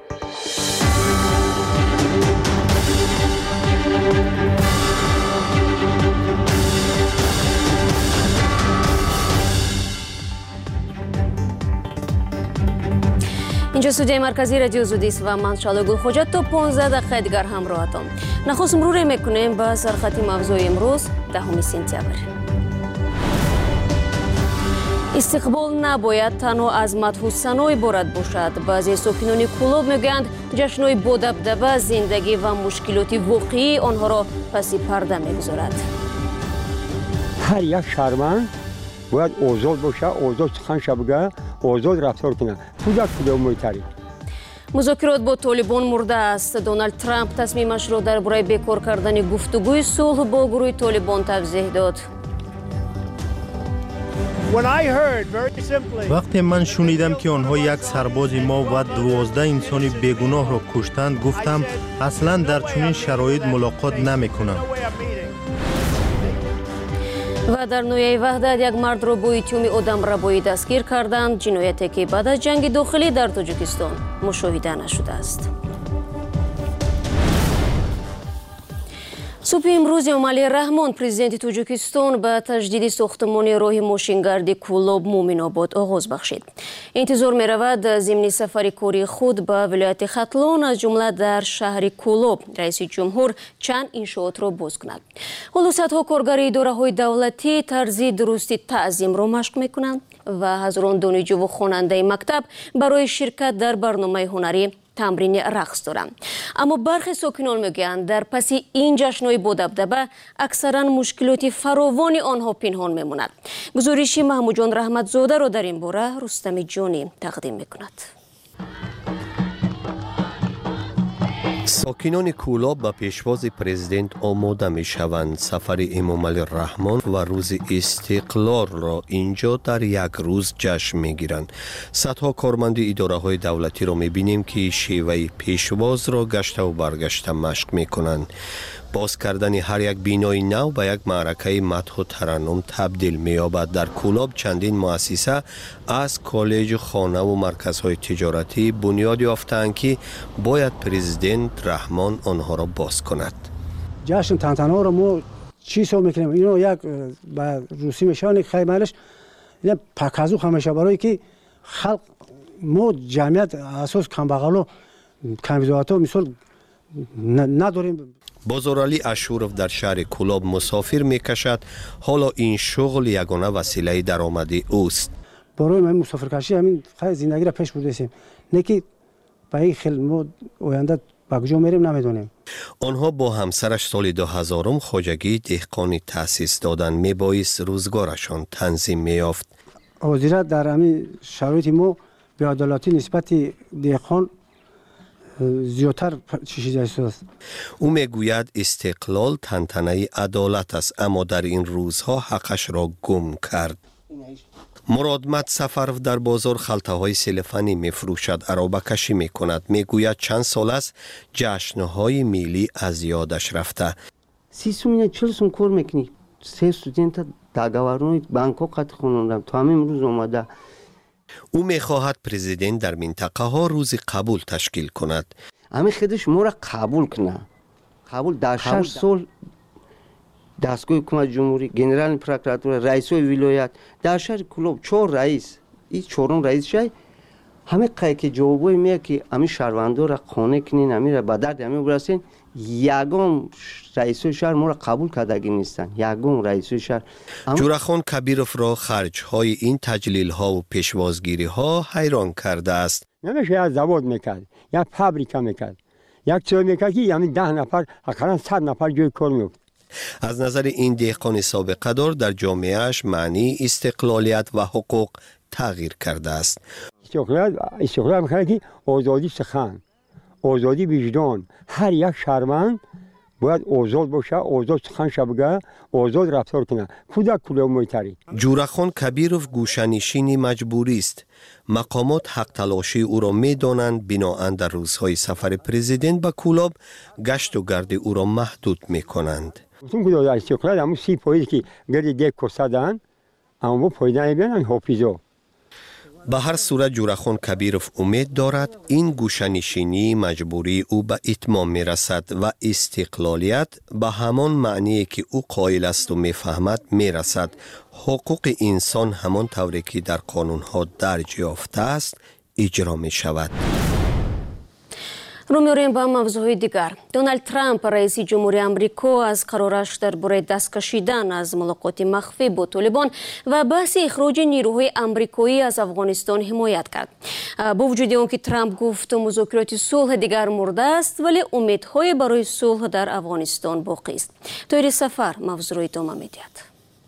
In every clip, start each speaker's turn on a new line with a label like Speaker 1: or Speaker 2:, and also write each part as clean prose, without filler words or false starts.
Speaker 1: اینجا استودیوی مرکزی رادیو زودیست و من شاله گلخوجت تا 15 دقیقه دیگر همراهتان. نخست مرور میکنیم به سرخط موضوع امروز 10 سپتامبر. استقبال نباید تنها از مدح و ثنا عبارت باشد. بعضی ساکنان کلوب میگویند جشن‌های با دبدبه زندگی و مشکلات واقعی آنها را پس پرده میگذارد.
Speaker 2: هر یک شهروند باید آزاد باشه، آزاد سخنش بگه، آزاد رفتار کنه. کودک مهمتری.
Speaker 1: مذاکرات با طالبان مرده است. دونالد ترامپ تصمیمش را درباره بیکار کردن گفتگوی صلح با گروه طالبان توضیح داد.
Speaker 3: وقتی من شنیدم که آنها یک سرباز ما و 12 انسان بیگناه را کشتند، گفتم اصلا در چنین شرایط ملاقات نمی‌کنم.
Speaker 1: و در نویه وحدت یک مرد را با اتهام آدمربایی دستگیر کردند. جنایتی که بعد از جنگ داخلی در تاجیکستان مشاهده نشده است. صبح امروز امامعلی رحمان پرزیدنت تاجیکستان به تجدید ساختمان راه ماشینگرد کولاب مومن‌آباد آغاز بخشید. انتظار می رود ضمن سفر کاری خود به ولایت ختلان از جمله در شهر کولاب رئیس جمهور چند انشاءات را باز کند. حالا صدها کارگر اداره‌های دولتی طرز درستی تعظیم را مشق می‌کنند و هزاران دانشجو و خواننده مکتب برای شرکت در برنامه هنری تمرین رقص دارند. اما برخی ساکنان میگویند در پس این جشن‌های با دبدبه اکثرا مشکلات فراوان آنها پنهان میماند. گزارش محمود جان رحمتزاده را در این باره رستم جانی تقدیم میکند.
Speaker 4: ساکنان کولاب به پیشواز پرزیدنت آماده می شوند. سفر امامعلی رحمان و روز استقلال را اینجا در یک روز جشن می گیرند. صدها کارمند اداره های دولتی را می بینیم که شیوه پیشواز را گشته و برگشته مشق می کنند. باز کردن هر یک بینای نو به یک معرکه مدح و ترنم تبدیل می یابد. در کولاب چندین مؤسسه از کالج، خانه و مرکزهای تجارتی بنیاد یافتند که باید پرزیدنت رحمان آنها را باز کند.
Speaker 2: جشن تنتنا را ما چی سو میکنیم؟ اینو یک به روسی میشان خیمالش اینا پاکازو همیشه برای که خلق ما جمعیت اساس کمبغلو کمیزاتو مثال نداریم.
Speaker 4: بازارعلی اشورف در شهر کولاب مسافر میکشد. حالا این شغل یگانه وسیله درآمدی اوست.
Speaker 2: برای من مسافرکشی همین زندگی را پیش بردیم. نه که به این خیلی ما آینده به کجا میریم نمیدونیم.
Speaker 4: آنها با همسرش سال 2000 خواجگی دهقانی تأسیس دادند. میبایست روزگارشان تنظیم میافت.
Speaker 2: حاضرت در همین شرایط ما به عدالتی نسبت دهقان زیادتر چیزی است.
Speaker 4: او میگوید استقلال تنتنه عدالت است، اما در این روزها حقش را گم کرد. مرادمت سفرف در بازار خلطه های سلفنی میفروشد، عرابه کشی میکند. میگوید چند سال است جشنهای ملی از یادش رفته.
Speaker 5: 30 سوم کار میکنی. 3 استودنت داگاورونی بانکوک قط خوندم تا همین روز اومده.
Speaker 4: او میخواهد پرزیدنت در منطقه ها روز قبول تشکیل کند.
Speaker 5: همین خودش ما را قبول کنه. قبول در 6 سال دستگاه حکومت جمهوری، گنرال پروکراتور، رئیس ولایت در شهر کولاب 4 رئیس، این 4م رئیس شای همه که جوابای میگه که همین شهروندان را خانه کنین، همین را به درد همین برسین. یگم رئیس شهر ما را قبول کردگی نیستن. یگم رئیس شهر
Speaker 4: جورخان کبیروف را خرج‌های این تجلیل ها و پیشوازگیری ها حیران کرده است.
Speaker 2: نمیشه یک زواد میکرد، یک فابریکه میکرد، یک چیز میکرد که یعنی 10 نفر اقلا 100 نفر جای کار میفت.
Speaker 4: از نظر این دهقان سابقه دار در جامعهش معنی استقلالیت و حقوق تغییر کرده است.
Speaker 2: استقلال میکنه که آزادی سخن، آزادی وجدان. هر یک شهروند باید آزاد باشه، آزاد سخنش بگه، آزاد رفتار کنه. کودک مهمتری.
Speaker 4: جورخان کبیروف گوشه‌نشینی مجبوری است. مقامات حق تلاشی او را می‌دانند. بناهن در روزهای سفر پرزیدنت به کولاب گشت و گرد او را محدود می‌کنند.
Speaker 2: اون که استقلال همون 30 پاییز که گرد دیگ کسادن، اما پاییدن بیانن حافظو.
Speaker 4: به هر صورت جورخان کبیروف امید دارد این گوشه‌نشینی مجبوری او به اتمام می رسد و استقلالیت به همان معنی که او قائل است و می فهمد می رسد. حقوق انسان همان طوری که در قانونها درج یافته است اجرا می شود.
Speaker 1: رو می‌آوریم به موضوع دیگر. دونالد ترامپ رئیس جمهوری آمریکا از قرارش درباره دست کشیدن از ملاقات مخفی با طالبان و بحث اخراج نیروهای آمریکایی از افغانستان حمایت کرد. با وجود آنکه ترامپ گفت مذاکرات صلح دیگر مرده است، ولی امیدهای برای صلح در افغانستان باقی است. طاهر سفر موضوع را ادامه می‌دهد.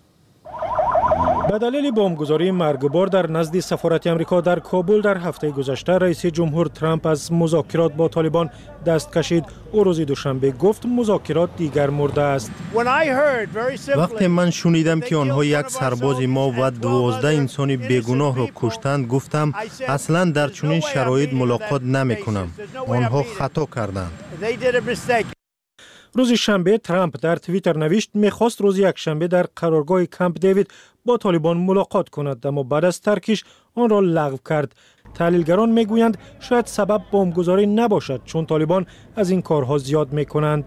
Speaker 6: به دلیل بمبگذاری مرگبار در نزد سفارت آمریکا در کابل در هفته گذشته، رئیس جمهور ترامپ از مذاکرات با طالبان دست کشید. او روز دوشنبه گفت مذاکرات دیگر مرده است.
Speaker 3: وقتی من شنیدم که آنها یک سرباز ما و 12 انسان بیگناه را کشتند، گفتم اصلا در چنین شرایط ملاقات نمی کنم. آنها خطا کردند.
Speaker 6: روز شنبه ترامپ در توییتر نوشت میخواست روز یکشنبه در قرارگاه کمپ دیوید با طالبان ملاقات کند، اما بعد از ترکش آن را لغو کرد. تحلیلگران میگویند شاید سبب بمبگذاری نباشد، چون طالبان از این کارها زیاد میکنند.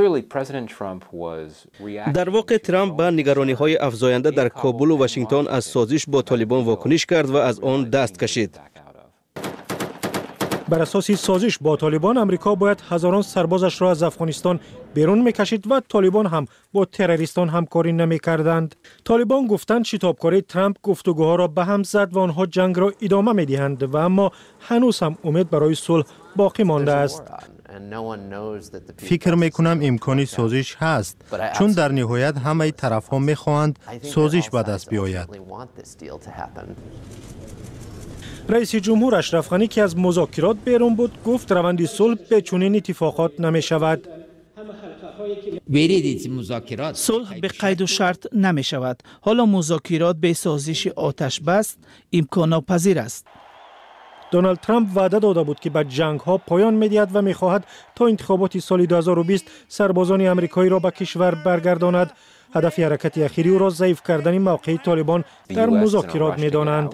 Speaker 7: در واقع ترامپ به نگرانی‌های افزاینده در کابل و واشنگتن از سازش با طالبان واکنش کرد و از آن دست کشید.
Speaker 6: بر اساس سازش با طالبان، امریکا باید هزاران سربازش را از افغانستان بیرون میکشید و طالبان هم با تروریستان همکاری نمیکردند. طالبان گفتند شتابکاری ترامپ گفتگوها را به هم زد و آنها جنگ را ادامه میدهند و اما هنوز هم امید برای صلح باقی مانده است.
Speaker 3: فکر میکنم امکانی سازش هست، چون در نهایت همه طرف ها میخواهند سازش به دست بیاید.
Speaker 6: رئیس جمهور اشرف غنی که از مذاکرات بیرون بود گفت روند صلح به چنین اتفاقات نمی شود.
Speaker 8: صلح به قید و شرط نمی شود. حالا مذاکرات به سازش آتش بس امکان ناپذیر است.
Speaker 6: دونالد ترامپ وعده داده بود که به جنگ ها پایان می‌دهد و می‌خواهد تا انتخابات سال 2020 سربازان آمریکایی را به کشور برگرداند. هدف حرکت اخیری او را ضعیف کردن موقع طالبان در مذاکرات می‌دانند.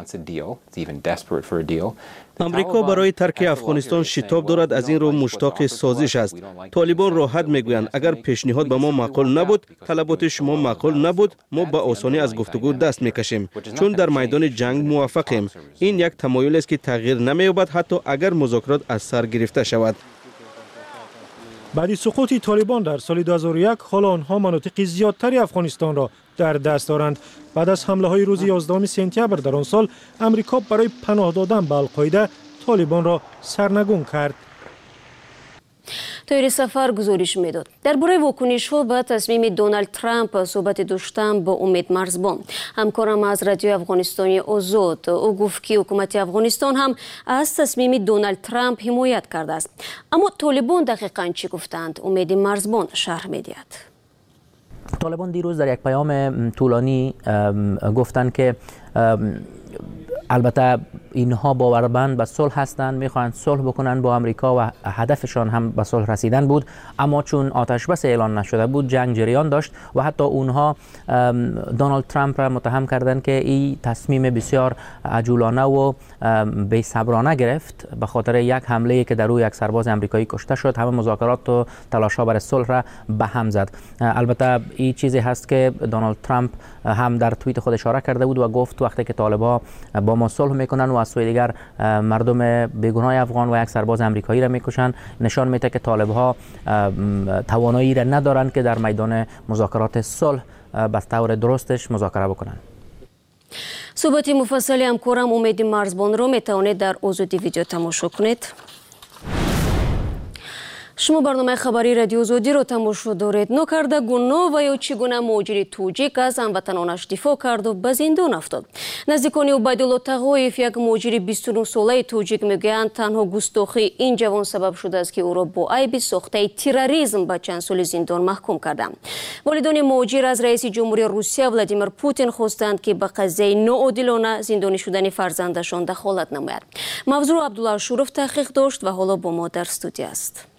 Speaker 7: امریکا برای ترک افغانستان شتاب دارد، از این رو مشتاق سازش است. طالبان راحت میگویند اگر پیشنهاد به ما معقول نبود، طلبات شما معقول نبود، ما به آسانی از گفتگو دست میکشیم، چون در میدان جنگ موفقیم. این یک تمایل است که تغییر نمی‌یابد حتی اگر مذاکرات از سر گرفته شود.
Speaker 6: بعد سقوط طالبان در سال 2001 حالا آنها مناطق زیادتری افغانستان را در دست دارند. بعد از حمله های روز 11 سپتامبر در آن سال، امریکا برای پناه دادن به القاعده طالبان را سرنگون کرد.
Speaker 1: طاهر سفر گزارش میداد. درباره واکنش‌ها به تصمیم دونالد ترامپ صحبت داشتم با امید مرزبان، همکارم از رادیو افغانستانی آزاد. او گفت که حکومت افغانستان هم از تصمیم دونالد ترامپ حمایت کرده است. اما طالبان دقیقاً چی گفتند؟ امید مرزبان شرح می‌دهد.
Speaker 9: طالبان دیروز در یک پیام طولانی گفتند که البته اینها باورمند به صلح هستند، میخواهند صلح بکنند با امریکا و هدفشان هم به صلح رسیدن بود، اما چون آتش بس اعلان نشده بود جنگ جریان داشت و حتی اونها دونالد ترامپ را متهم کردند که این تصمیم بسیار عجولانه و بی‌صبرانه گرفت به خاطر یک حمله که در روی یک سرباز آمریکایی کشته شد. همه مذاکرات و تلاش‌ها برای صلح را به هم زد. البته این چیزی هست که دونالد ترامپ هم در توییت خود اشاره کرده بود و گفت وقتی که طالبان با ما صلح میکنن و از سوی دیگر مردم بیگناه افغان و یک سرباز آمریکایی را میکشن، نشان میده که طالب‌ها توانایی را ندارند که در میدان مذاکرات صلح به طور درستش مذاکره بکنند.
Speaker 1: صحبت مفصل همکارم امید مرزبان را میتوانید در آزادی ویدیو تماشا کنید. شما برنامه خبری رادیو آزادی را تماشا دارید. نکرده گناه و یا چگونه مهاجر توجیک از هموطنانش دفاع کرد و به زندان افتاد. نزدیکان عبیدالله تقویف، یک مهاجر 29 ساله توجیک، میگویند تنها گستاخی این جوان سبب شده است که او را با عیب ساخته تروریسم به چند سال زندان محکوم کردند. والدان مهاجر از رئیس جمهوری روسیه ولادیمیر پوتین خواستند که به قضیه ناعادلانه زندانی شدن فرزندشان دخالت نماید. موضوع عبدالله شورف تحقیق داشت و حالا با ما در استودیو است.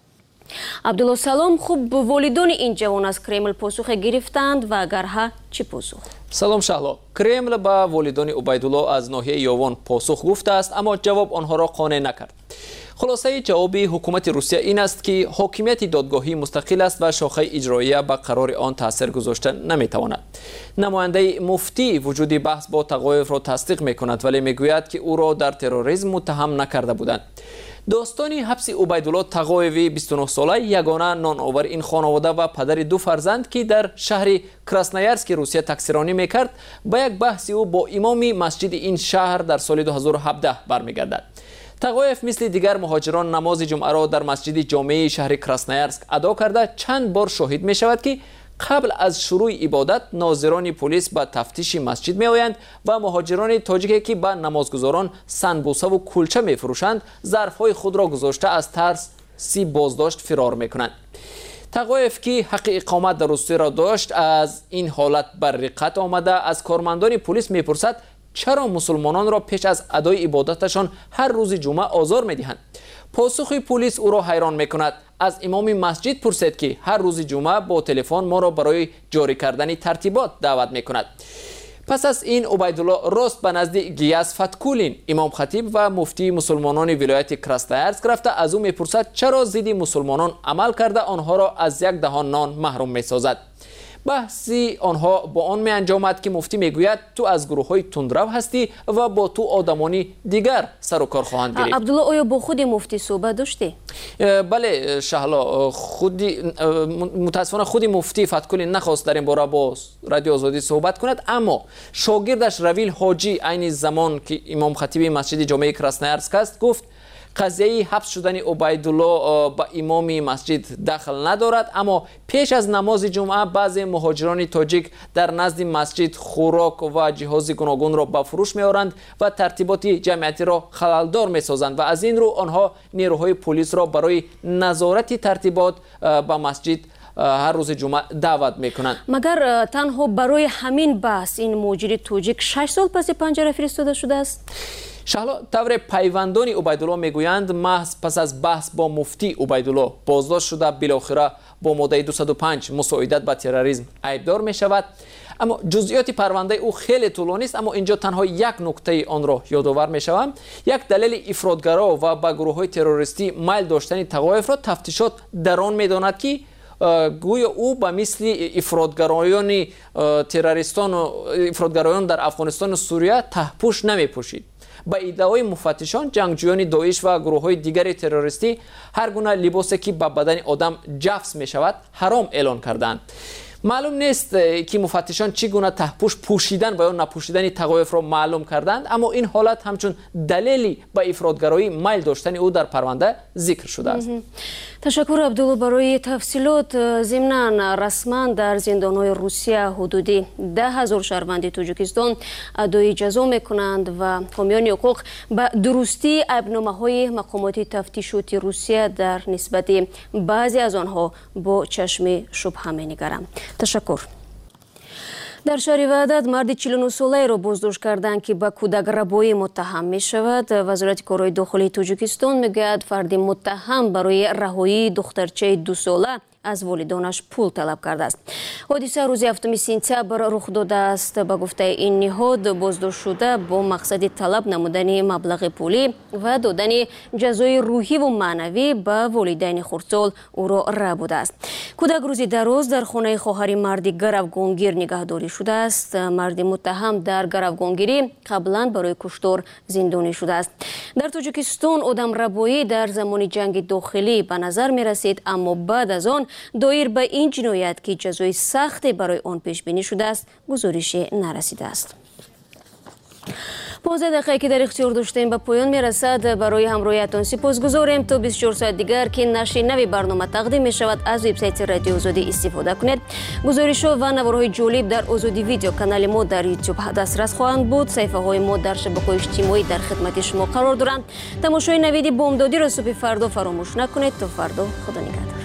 Speaker 1: عبدالله سلام، خوب والدان این جوان از کرمل پاسخ گرفتند و اگر ها چی پاسخ؟
Speaker 10: سلام شهلا. کرمل به والدان عبیدالله از ناحیه یاوان پاسخ گفته است، اما جواب آنها را قانع نکرد. خلاصه جواب حکومت روسیه این است که حاکمیت دادگاهی مستقل است و شاخه اجراییه به قرار آن تاثیر گذاشته نمیتواند. نماینده مفتی وجود بحث با تقایف را تصدیق میکند، ولی میگوید که او را در تروریسم متهم نکرده بودند. داستانی حبس عبیدالله تقایوی 29 ساله یگانه نانآور این خانواده و پدر 2 فرزند که در شهر کراسنایارسک روسیه تکثیرانی میکرد به یک بحث او با امام مسجد این شهر در سال 2017 برمیگردد. تقایف مثل دیگر مهاجران نماز جمعه را در مسجد جامع شهر کراسنایارسک ادا کرده چند بار شاهد می شود که قبل از شروع عبادت ناظران پلیس به تفتیش مسجد می آیند و مهاجران تاجیکی که به نمازگزاران سنبوسه و کلچه می فروشند ظرفهای خود را گذاشته از ترس بازداشت فرار می کنند. تقایف که حق اقامت در روسیه را داشت از این حالت بر رقت آمده از کارمندان پلیس می پرسد چرا مسلمانان را پیش از ادای عبادتشان هر روز جمعه آزار می دهند؟ پاسخ پلیس او را حیران می کند. از امام مسجد پرسید که هر روز جمعه با تلفن ما را برای جاری کردن ترتیبات دعوت می کند. پس از این عبیدالله راست به نزد گیاس فتکولین امام خطیب و مفتی مسلمانان ولایت کراسنایارسک رفته از او می پرسد چرا ضد مسلمانان عمل کرده آنها را از یک دهان نان محروم می سازد. بحثی آنها با آن می انجامد که مفتی می گوید تو از گروه های تندرو هستی و با تو آدمانی دیگر سر و کار خواهند گرفت.
Speaker 1: عبدالله آیا با خود مفتی صحبت داشتی؟
Speaker 10: بله شهلا، متاسفانه خود مفتی فتکولی نخواست در این باره با رادیو آزادی صحبت کند، اما شاگردش رویل حاجی عین زمان که امام خطیب مسجد جامع کراسنایارسک است گفت قضیه حبس شدن عبیدالله با امام مسجد دخل ندارد، اما پیش از نماز جمعه بعضی مهاجران تاجیک در نزد مسجد خوراک و جهاز گوناگون را به فروش می‌آورند و ترتیبات جمعیتی را خللدار می‌سازند و از این رو آنها نیروهای پلیس را برای نظارت ترتیبات به مسجد هر روز جمعه دعوت میکنند.
Speaker 1: مگر تنها برای همین بحث این مهاجر تاجیک 6 سال پس پنجره فرستاده شده است؟
Speaker 10: شهلا، طور پیوندان عبیدالله میگویند محض پس از بحث با مفتی عبیدالله بازداشت شده بالاخره با ماده 205 مساعدت به تروریسم عیبدار می شود. اما جزئیات پرونده او خیلی طولانی است، اما اینجا تنها یک نکته آن را یادآور می شوم. یک دلیل افراطگرا و به گروه های تروریستی میل داشتن تقایف را تفتیشات در آن می داند که گویا او به مثل افراطگرایان تروریستان و افراطگرایان در افغانستان و سوریه تهپوش نمی پوشید. با ادعای مفتشان جنگجویان داعش و گروه های دیگر تروریستی هر گونه لباسی که به بدن آدم جفس می شود حرام اعلان کردند. معلوم نیست که مفتشان چگونه تهپوش پوشیدن و یا نپوشیدن تقایف را معلوم کردند، اما این حالت همچون دلیلی به افراطگرایی میل داشتن او در پرونده ذکر شده است.
Speaker 1: تشکر عبدالله برای تفصیلات. ضمناً رسما در زندان‌های روسیه حدودی 10,000 شهروند تاجیکستان ادای جزا می‌کنند و حامیان حقوق به درستی ایبنامه‌های مقامات تفتیشاتی روسیه در نسبت بعضی از آنها با چشم شبهه می‌نگرند. تشکر. در شهر وحدت مرد 49 ساله را بازداشت کردند که به کودک‌ربایی متهم می شود. وزارت کارهای داخلی تاجیکستان میگوید فرد متهم برای رهایی دخترچه 2 ساله از والدانش پول طلب کرده است. حادثه روز 7 سپتامبر رخ داده است. به گفته این نهاد بازداشت شده با مقصد طلب نمودن مبلغ پولی و دادن جزای روحی و معنوی به والدین خردسال او را راه بوده است. کودک روزی دراز در خانه خواهر مرد گروگانگیر نگهداری شده است. مرد متهم در گروگانگیری قبلا برای کشتار زندانی شده است. در تاجیکستان آدم ربایی در زمان جنگ داخلی به نظر می رسید، اما بعد از آن دایر به این جنایت که جزای سخت برای آن پیش بینی شده است گزارش نرسیده است. 15 دقیقه که در اختیار داشتیم به پایان می رسد. برای همراهیتان سپاسگزاریم. تا 24 ساعت دیگر که نشر نوی برنامه تقدیم می شود از وبسایت رادیو آزادی استفاده کنید. گزارش‌ها و نوارهای جالب در آزادی ویدیو کانال ما در یوتیوب دسترس خواهند بود. صفحه های ما در شبکه‌های اجتماعی در خدمت شما قرار دارند. تماشای نوید بامدادی را صبح فردا فراموش نکنید. تا فردا، خدا نگهدار.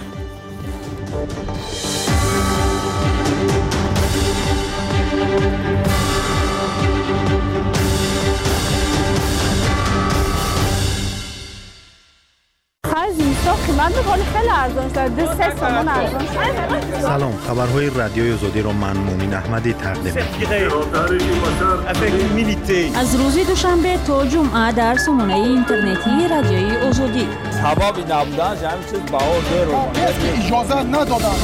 Speaker 11: خرج زمستان قیمت ولی خیلی ارزان شده 3 تومان ارزان شده.
Speaker 3: سلام، خبرهای رادیوی آزادی را من مومن احمدی تقدیم می‌کنم.
Speaker 12: از روز دوشنبه تا جمعه در سامانه اینترنتی رادیوی آزادی.
Speaker 13: هوا بی نبودن همین چیز بهار اجازه ندادن.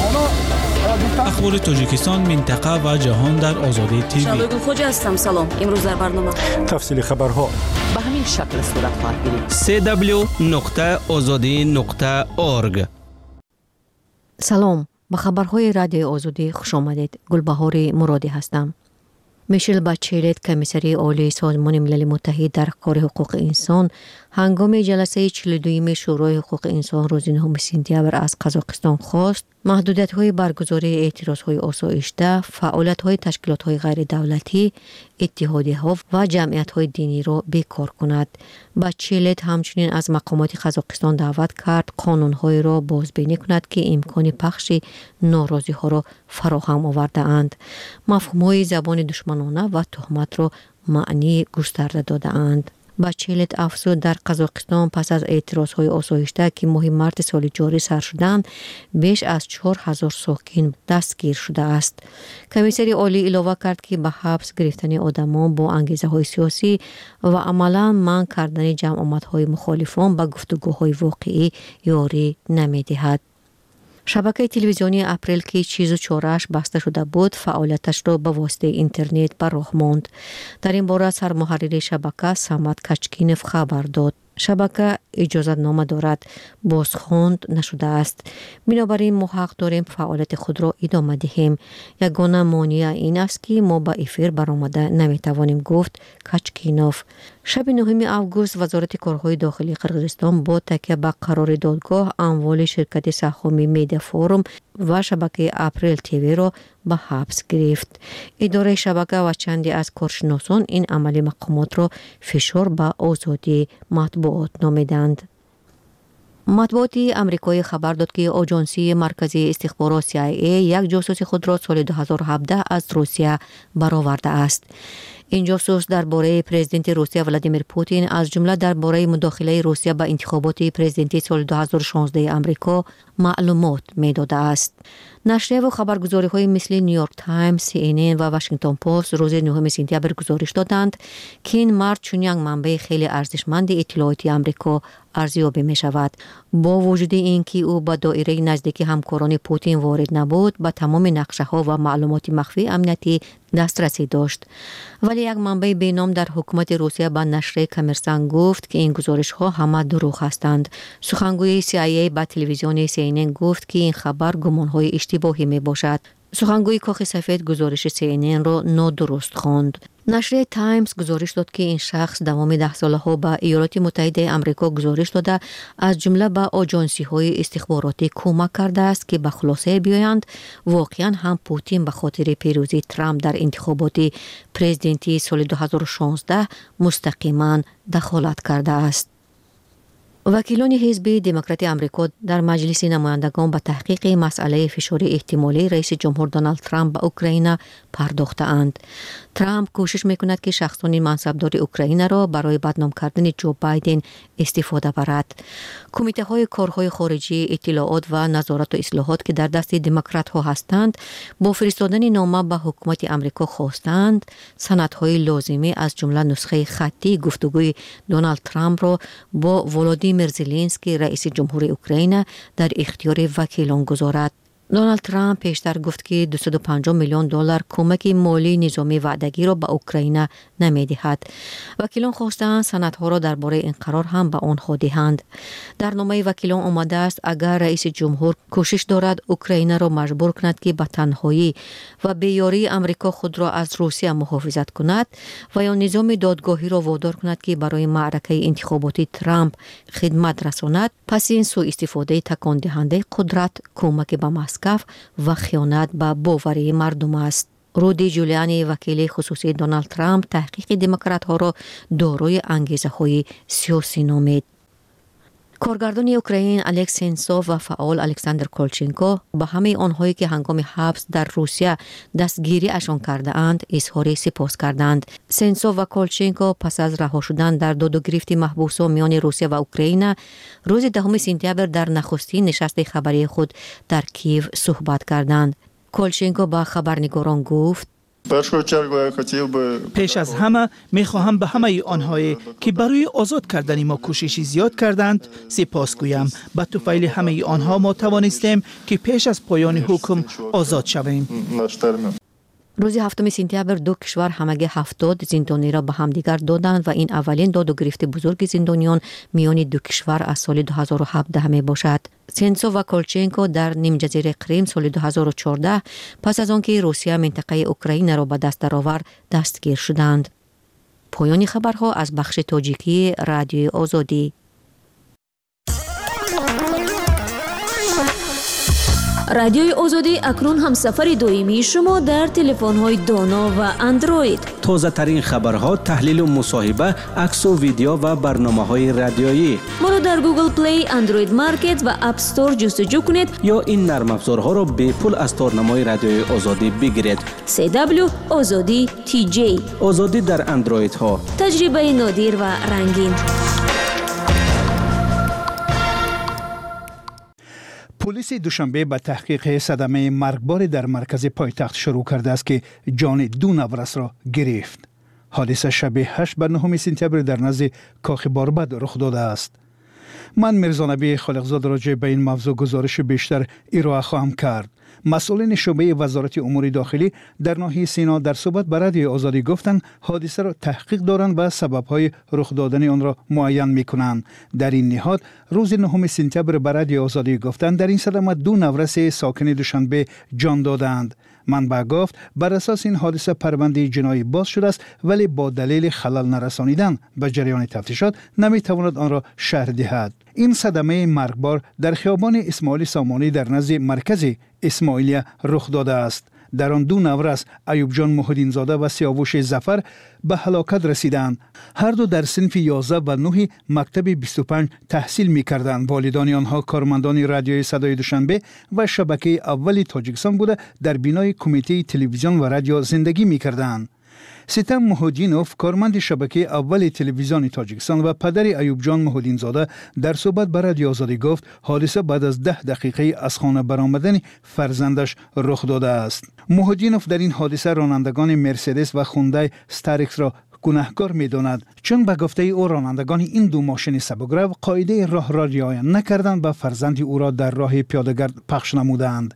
Speaker 14: اخبار تاجیکستان، منطقه و جهان در آزادی تیوی.
Speaker 1: شادو خوج هستم. سلام. امروز در برنامه
Speaker 6: تفصیل خبرها
Speaker 15: به همین شکل صورت خواهد گرفت. www.azadi.org.
Speaker 16: سلام، به خبرهای رادیو آزادی خوش آمدید. گلبهار مرادی هستم. میشل بچلت، کمیسری عالی سازمان ملل متحد در کار حقوق انسان، هنگام جلسه 42 شورای حقوق انسان روز 9 سپتامبر از قزاقستان خواست محدودیت‌های برگزاری اعتراض‌های آسایشته، فعالیت‌های تشکیلات‌های غیر دولتی، اتحادیه‌ها و جمعیت‌های دینی را بیکار کند. بچلت همچنین از مقامات قزاقستان دعوت کرد قانون‌های را بازبینی کند که امکان پخش ناراضی‌ها را فراهم آورده‌اند. مفهوم‌های زبان دشمنانه و تهمت را معنی گسترده داده‌اند. بچلت افزود در قزاقستان پس از اعتراضهای آسایشته که ماه مارس سال جاری سر شدند بیش از 4000 ساکن دستگیر شده است. کمیسری عالی علاوه کرد که به حبس گرفتن آدمان با انگیزه‌های سیاسی و عملاً منع کردن جمعیت‌های مخالفان به گفتگوهای واقعی یاری نمی‌دهد. شبکه تلویزیونی اپریل که چیز و چاره‌اش بسته شده بود فعالیتش را به واسطه اینترنت به راه ماند. در این باره سرمحرر شبکه سمت کچکینف خبر داد. شبکه اجازت نامه دارد، بازخواند نشده است. بنابراین ما حق داریم فعالیت خود را ادامه دهیم. یگانه مانع این است که ما به افیر برآمده نمیتوانیم، گفت کچکینوف. شب 9 اوگوست وزارت کارهای داخلی قرقیزستان با تکیه به قرار دادگاه اموال شرکت سهامی میدیا فورم و شبکه اپریل تیوی را به حبس گرفت. اداره شبکه و چندی از کارشناسان این عمل مقامات را فشار به آزادی مطبوعات نامیدند. مطبوعات امریکایی خبر داد که آژانسی مرکزی استخبارات CIA یک جاسوس خود را سال 2017 از روسیه برآورده است. این جاسوس درباره پرزیدنت روسیه ولادیمیر پوتین از جمله درباره مداخله روسیه به انتخابات پرزیدنتی سال 2016 آمریکا معلومات می‌داده است. نشریه و خبرگزاری‌های مثل نیویورک تایمز، CNN و واشنگتن پست روز 9 سپتامبر گزارش دادند که این مرد چون یک منبع خیلی ارزشمند اطلاعاتی آمریکا ارزیابی می‌شود. با وجود اینکه او به دایره نزدیکی همکاران پوتین وارد نبود، به تمام نقشه‌ها و معلومات مخفی امنیتی دسترسی داشت. ولی یک منبع بینام در حکومت روسیه به نشریه کمرسان گفت که این گزارش‌ها همه دروغ هستند. سخنگوی CIA به تلویزیون CNN گفت که این خبر گمان‌های اشتباهی میباشد. سخنگوی کاخ سفید گزارش CNN را نادرست خواند. نشریه تایمز گزارش داد که این شخص دوام 10 سالها به ایالات متحده آمریکا گزارش داده از جمله به آژانسی‌های استخباراتی کمک کرده است که به خلاصه بیایند واقعا هم پوتین به خاطر پیروزی ترامپ در انتخابات پرزیدنتی سال 2016 مستقیما دخالت کرده است. وکیلان حزب دموکرات آمریکا در مجلس نمایندگان به تحقیق مسئله فشار احتمالی رئیس جمهور دونالد ترامپ به اوکراین پرداخته‌اند. ترامپ کوشش می‌کند که شخصان منصبدار اوکراین را برای بدنام کردن جو بایدن استفاده برد. کمیته‌های کارهای خارجی، اطلاعات و نظارت و اصلاحات که در دست دموکرات‌ها هستند، با فرستادن نامه به حکومت آمریکا خواستند سندهای لازمی از جمله نسخه خطی گفتگوی دونالد ترامپ را با ولادیمیر زلنسکی رئیس جمهور اوکراین در اختیار وکیلان گذارد. دونالد ترامپ پیشتر گفت که 250 میلیون دلار کمک مالی نظامی وعدگی را به اوکراین نمی‌دهد. وکیلان خواستند سندها را درباره این قرار هم به آنها دهند. در نامه وکیلان آمده است اگر رئیس جمهور کوشش دارد اوکراین را مجبور کند که به تنهایی و بی‌یاری آمریکا خود را از روسیه محافظت کند و یا نظام دادگاهی را وادار کند که برای معرکه انتخاباتی ترامپ خدمت رساند، پس این سوء استفاده تکان دهنده قدرت کمک به مسکو و خیانت به باور مردم است. رودی جولیانی وکیل خصوصی دونالد ترامپ تحقیق دموکرات ها را دارای انگیزه های سیاسی نامید. کارگردان اوکراین الکس سنسوف و فعال الکساندر کولچنکو به همه آنهایی که هنگام حبس در روسیه دستگیری اشان کرده اند اظهار سپاس کردند. سنسوف و کولچنکو پس از رها شدن در دادگرفت محبوسان میان روسیه و اوکراین روز 10 سپتامبر در نخستین نشست خبری خود در کیو صحبت کردند. کولچنکو با خبرنگاران گفت:
Speaker 17: پیش از همه میخواهم به همه آنهایی که برای آزاد کردن ما کوششی زیاد کردند سپاس گویم. به طفیل همه آنها ما توانستیم که پیش از پایان حکم آزاد شویم.
Speaker 16: روز 7 سپتامبر دو کشور همگی 70 زندانی را به همدیگر دادند و این اولین دادگرفت بزرگ زندانیان میان دو کشور از سال 2017 می باشد. سنسوف و کولچنکو در نیم جزیره کریم سال 2014 پس از آنکه روسیه منطقه اوکراین را به دست درآورد دستگیر شدند. پایان خبرها از بخش تاجیکی رادیوی آزادی. رادیوی آزادی اکنون هم سفر دائمی شما در تلفن‌های دانا و اندروید.
Speaker 18: تازه ترین خبرها، تحلیل و مصاحبه، عکس و ویدیو و برنامه‌های رادیویی.
Speaker 16: ما را در گوگل پلی، اندروید مارکت و اپ استور جستجو کنید
Speaker 18: یا این نرم افزارها را به پول از تارنمای رادیوی آزادی بگیرید.
Speaker 16: CW آزادی TJ.
Speaker 18: آزادی در اندروید ها.
Speaker 16: تجربه نادر و رنگین.
Speaker 19: پلیس دوشنبه به تحقیق صدمه مرگبار در مرکز پایتخت شروع کرده است که جان 2 نورس را گرفت. حادثه شب 8 به 9 سپتامبر در نزد کاخ باربد رخ داده است. من میرزا نبی خالقزاد راجع به این موضوع گزارش بیشتر ارائه خواهم کرد. مسئولین شعبه وزارت امور داخلی در ناحیه سینا در صحبت با رادیوی آزادی گفتند حادثه را تحقیق دارند و سبب‌های رخ دادن آن را معین می‌کنند. در این نهاد روز 9 سپتامبر به رادیوی آزادی گفتند در این صدمه 2 نورس ساکن دوشنبه جان دادند. منبع گفت بر اساس این حادثه پرونده جنایی باز شده است ولی با دلیل خلل نرسانیدن به جریان تفتیشات نمی‌تواند آن را شرح دهد. این صدمه مرگبار در خیابان اسماعیل سامانی در نزد مرکز اسماعیلیه رخ داده است. در آن 2 نورس ایوب جان محدین زاده و سیاوش ظفر به هلاکت رسیدند. هر دو در صنف 11 و 9 مکتب 25 تحصیل می‌کردند. والدان آنها کارمندان رادیوی صدای دوشنبه و شبکه اول تاجیکستان بوده در بینای کمیته تلویزیون و رادیو زندگی می‌کردند. ستم محدینوف کارمند شبکه اول تلویزیون تاجیکستان و پدر ایوب جان محدین زاده در صحبت با رادیو آزادی گفت حادثه بعد از 10 دقیقه از خانه برآمدن فرزندش رخ داده است. محدینوف در این حادثه رانندگان مرسدس و خوندای استاریکس را گناهکار می‌داند چون به گفته او رانندگان این 2 ماشین سبک‌رو قاعده راه را رعایت نکردند و فرزند او را در راه پیاده‌گرد پخش نمودند.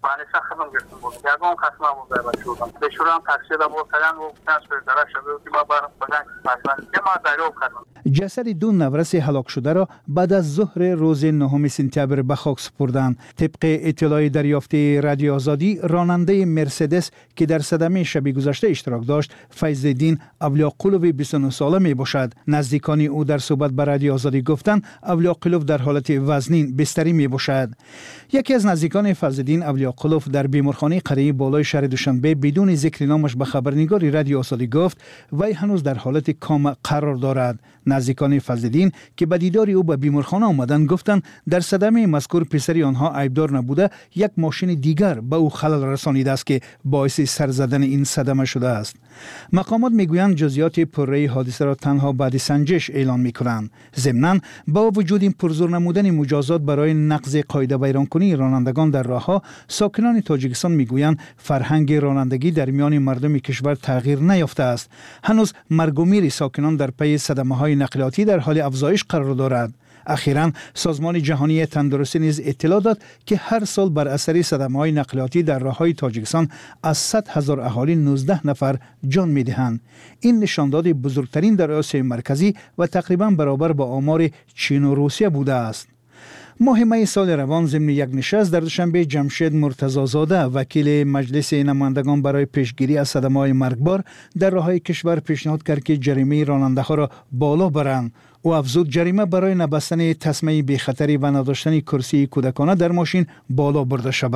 Speaker 19: جسد 2 نورس هلاک شده را بعد از ظهر روز 9 سپتامبر به خاک سپردند. طبق اطلاع دریافته رادیو آزادی راننده مرسدس که در صدمه شب گذشته اشتراک داشت فیض‌الدین اولیاقلوی 29 ساله می باشد. نزدیکان او در صحبت با رادیو آزادی گفتند اولیاقلوف در حالت وزنین بستری می باشد. یکی از نزدیکان فیض‌الدین اولیاقلوف در بیمارخانه قریه بالای شهر دوشنبه بدون ذکر نامش به خبرنگار رادیو آزادی گفت وی هنوز در حالت کام قرار دارد. نزدیکان فیض‌الدین که به دیدار او به بیمارخانه آمدند گفتند در صدمه مذکور پسری آنها عیبدار نبوده یک ماشین دیگر به او خلل رسانیده است که باعث سر زدن این صدمه شده است. مقامات میگویند جزئیات پررأی حادثه را تنها بعد سنجش اعلام میکنند. ضمناً با وجود این پرزور نمودن مجازات برای نقض قاعده ویرانکنی رانندگان در راهها ساکنان تاجیکستان میگویند فرهنگ رانندگی در میان مردم کشور تغییر نیافته است. هنوز مرگ و میر ساکنان در پی صدمه‌های نقلیاتی در حال افزایش قرار دارد. اخیراً سازمان جهانی تندرستی نیز اطلاع داد که هر سال بر اثر صدمه‌های نقلیاتی در راه‌های تاجیکستان از 100,000 اهالی 19 نفر جان می‌دهند. این نشانداد بزرگترین در آسیای مرکزی و تقریباً برابر با آمار چین و روسیه بوده است. ماه می سال روان ضمن یک نشست در دوشنبه جمشید مرتضی‌زاده وکیل مجلس نمایندگان برای پیشگیری از صدمه‌های مرگبار در راه‌های کشور پیشنهاد کرد که جریمه راننده‌ها را بالا برند. او افزود جریمه برای نبستن تسمه بی‌خطری و نداشتن کرسی کودکانه در ماشین بالا برده شود.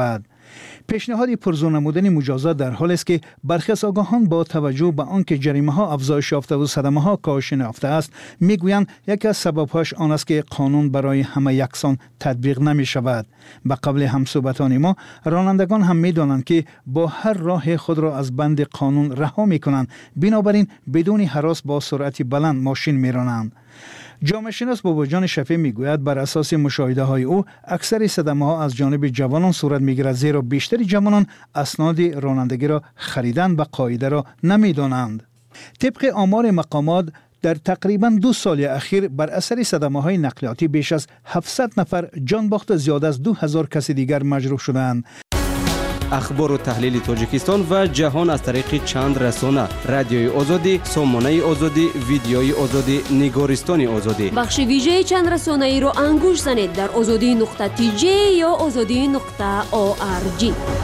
Speaker 19: پیشنهاد پرزور نمودن مجازات در حال است که برخی از آگاهان با توجه به آنکه جریمه ها افزایش یافته و صدمه ها کاهش نیافته است میگویند یکی از سببهاش آن است که قانون برای همه یکسان تطبیق نمی شود. به قبل همصحبتان ما رانندگان هم میدانند که با هر راه خود را از بند قانون رها میکنند، بنابراین بدون هراس با سرعت بلند ماشین میرانند. جامعه شناس باباجان شفیع میگوید بر اساس مشاهده های او اکثر صدمه ها از جانب جوانان صورت میگیرد، زیرا بیشتر جوانان اسناد رانندگی را خریدن و قاعده را نمیدانند. طبق آمار مقامات در تقریباً 2 سال اخیر بر اثر صدمه های نقلیاتی بیش از 700 نفر جان باخت، زیاده از 2000 کس دیگر مجروح شدند.
Speaker 18: اخبار و تحلیل تاجیکستان و جهان از طریق چند رسانه: رادیوی آزادی، سامانه آزادی، ویدیوی آزادی، نگارستان آزادی.
Speaker 1: بخش ویژه چند رسانه ای رو انگوش زنید در azadi.tj یا azadi.org.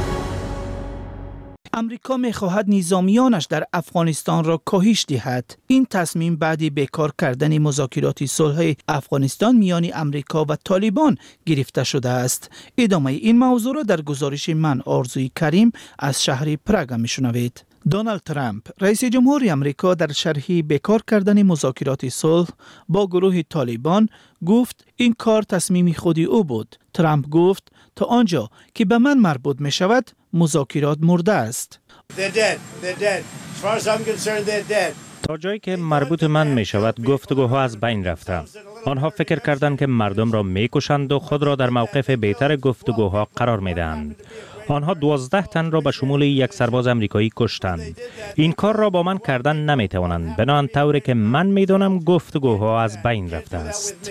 Speaker 8: امریکا می‌خواهد نظامیانش در افغانستان را کاهش دهد. این تصمیم بعد بیکار کردن مذاکرات صلح افغانستان میان امریکا و طالبان گرفته شده است. ادامه این موضوع را در گزارش من آرزوی کریم از شهر پراگ میشنوید. دونالد ترامپ رئیس جمهور امریکا در شرح بیکار کردن مذاکرات صلح با گروه طالبان گفت این کار تصمیم خودی او بود. ترامپ گفت تا آنجا که به من مربوط می شود مذاکرات مرده است.
Speaker 20: تا جایی که مربوط من می شود گفتگوها از بین رفته. آنها فکر کردند که مردم را می کشند و خود را در موقف بهتر گفتگوها قرار می دهند. آنها 12 تن را به شمول یک سرباز امریکایی کشتند. این کار را با من کردن نمی توانند. بنابراین طوری که من می دانم گفتگوها از بین رفته است.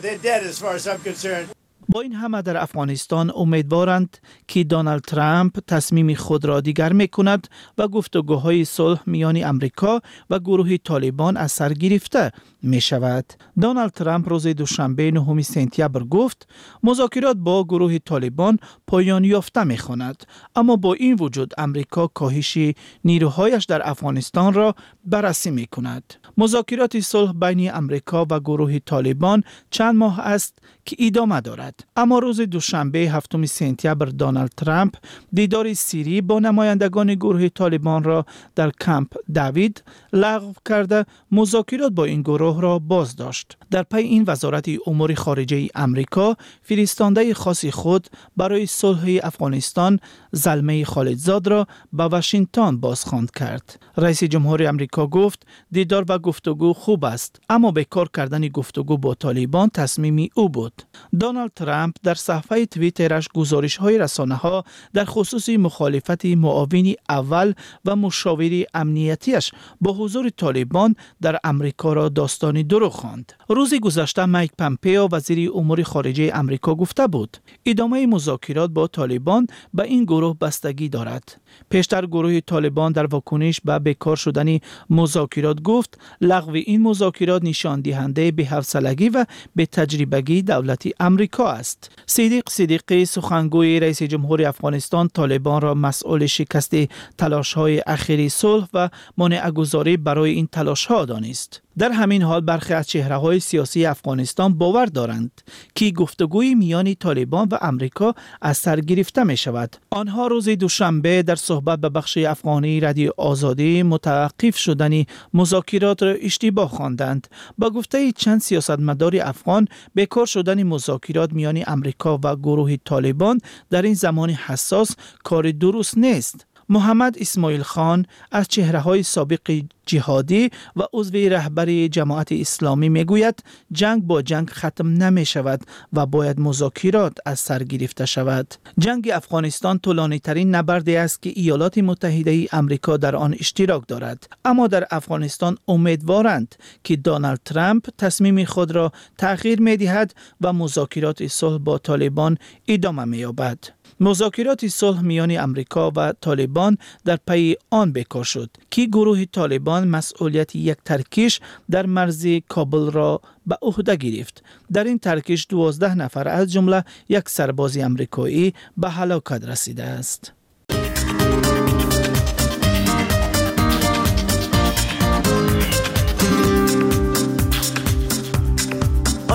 Speaker 8: با این همه در افغانستان امیدوارند که دونالد ترامپ تصمیم خود را دیگر میکند و گفتگوهای صلح میان امریکا و گروه طالبان از سر گرفته می شود. دونالد ترامپ روز دوشنبه 9 سپتامبر گفت مذاکرات با گروه طالبان پایان یافته می خواند، اما با این وجود امریکا کاهش نیروهایش در افغانستان را بررسی می کند. مذاکرات صلح بین امریکا و گروه طالبان چند ماه است که ادامه دارد، اما روز دوشنبه 7 سپتامبر دونالد ترامپ دیدار سری با نمایندگان گروه طالبان را در کمپ دیوید لغو کرده مذاکرات با این گروه را باز داشت. در پی این وزارت امور خارجه امریکا فرستنده خاص خود برای صلح افغانستان زلمه خالدزاد را به واشنگتن بازخواند کرد. رئیس جمهور امریکا گفت دیدار و گفتگو خوب است، اما بیکار کردن گفتگو با طالبان تصمیمی او بود. دونالد ترامپ در صفحه توییترش گزارش‌های رسانه‌ها در خصوص مخالفت معاون اول و مشاور امنیتیش با حضور طالبان در امریکا را داستانی دروغ خواند. روز گذشته مایک پامپئو وزیر امور خارجه امریکا گفته بود ادامه مذاکرات با طالبان به این گروه بستگی دارد. پیشتر گروه طالبان در واکنش به بیکار شدن مذاکرات گفت لغو این مذاکرات نشان دهنده بی‌حوصلگی و بی‌تجربگی دولت امریکا است. صدیقی سخنگوی رئیس جمهور افغانستان طالبان را مسئول شکست تلاش‌های اخیری صلح و مانع‌گذاری برای این تلاش‌ها دانست. در همین حال برخی از چهره‌های سیاسی افغانستان باور دارند که گفتگوی میان طالبان و امریکا از سر گرفته می شود. آنها روز دوشنبه در صحبت به بخش افغانی رادیو آزادی متوقف شدن مذاکرات را اشتباه خواندند. با گفته چند سیاستمدار افغان بیکار شدن مذاکرات میان امریکا و گروه طالبان در این زمان حساس کار درست نیست. محمد اسماعیل خان از چهره‌های سابق جهادی و عضو رهبری جماعت اسلامی میگوید جنگ با جنگ ختم نمی شود و باید مذاکرات از سر گرفته شود. جنگ افغانستان طولانی ترین نبردی است که ایالات متحده آمریکا در آن اشتراک دارد، اما در افغانستان امیدوارند که دونالد ترامپ تصمیم خود را تغییر می دهد و مذاکرات صلح با طالبان ادامه می یابد. مذاکرات صلح میان امریکا و طالبان در پی آن بیکار شد که گروه طالبان مسئولیت یک ترکیش در مرز کابل را به عهده گرفت. در این ترکیش 12 نفر از جمله یک سرباز امریکایی به هلاکت رسیده است.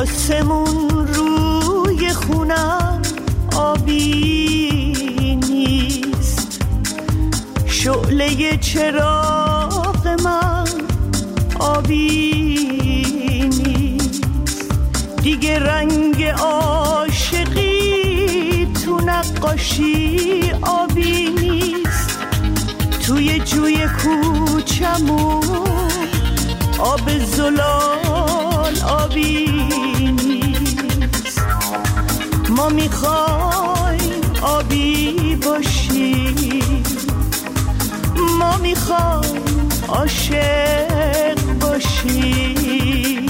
Speaker 8: آسمون روی خونم آبی
Speaker 21: دیگه چراغ من آبی نیست، دیگه رنگ عاشقی تو نقاشی آبی نیست. توی جوی کوچمون آب زلال آبی نیست. ما میخوایم آبی باشیم، ما میخوایم عاشق باشیم.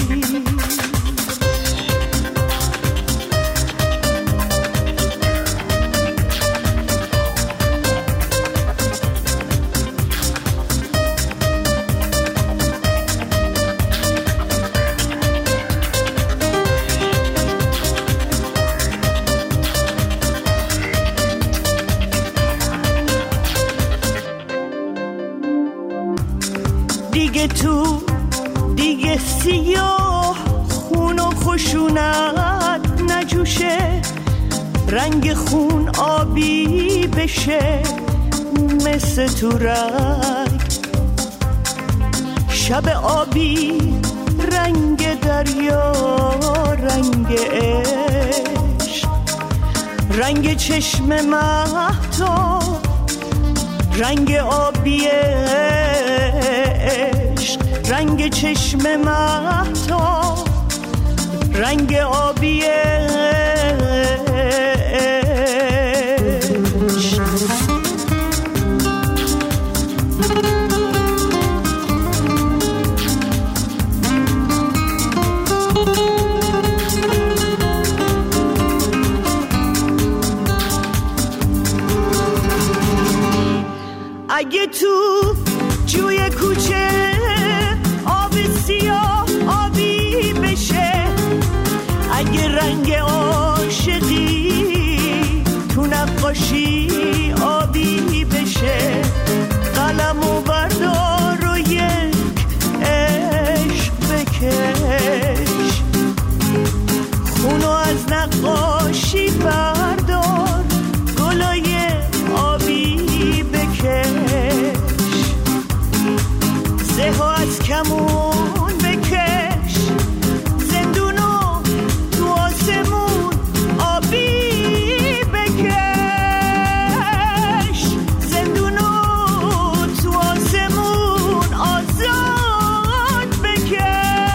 Speaker 21: دیگه تو دیگه سیاه خون و خشونت نجوشه، رنگ خون آبی بشه مثل تو رنگ. شب آبی رنگ دریا، رنگ عشق، رنگ چشم مهتاب، رنگ آبی عشق، رنگ چشم مهتاب، رنگ آبی عشق. اگه تو جوی کوچه آب سیاه آبی بشه، اگه رنگ عاشقی تو نقاشی آبی بشه، قلمو بردار و یک عشق بکش، خونو از نقاشی بردار، گلای آبی بکش، زهو از کمون بکش، زندونو تو آسمون آبی بکش، زندونو تو آسمون آزاد بکش.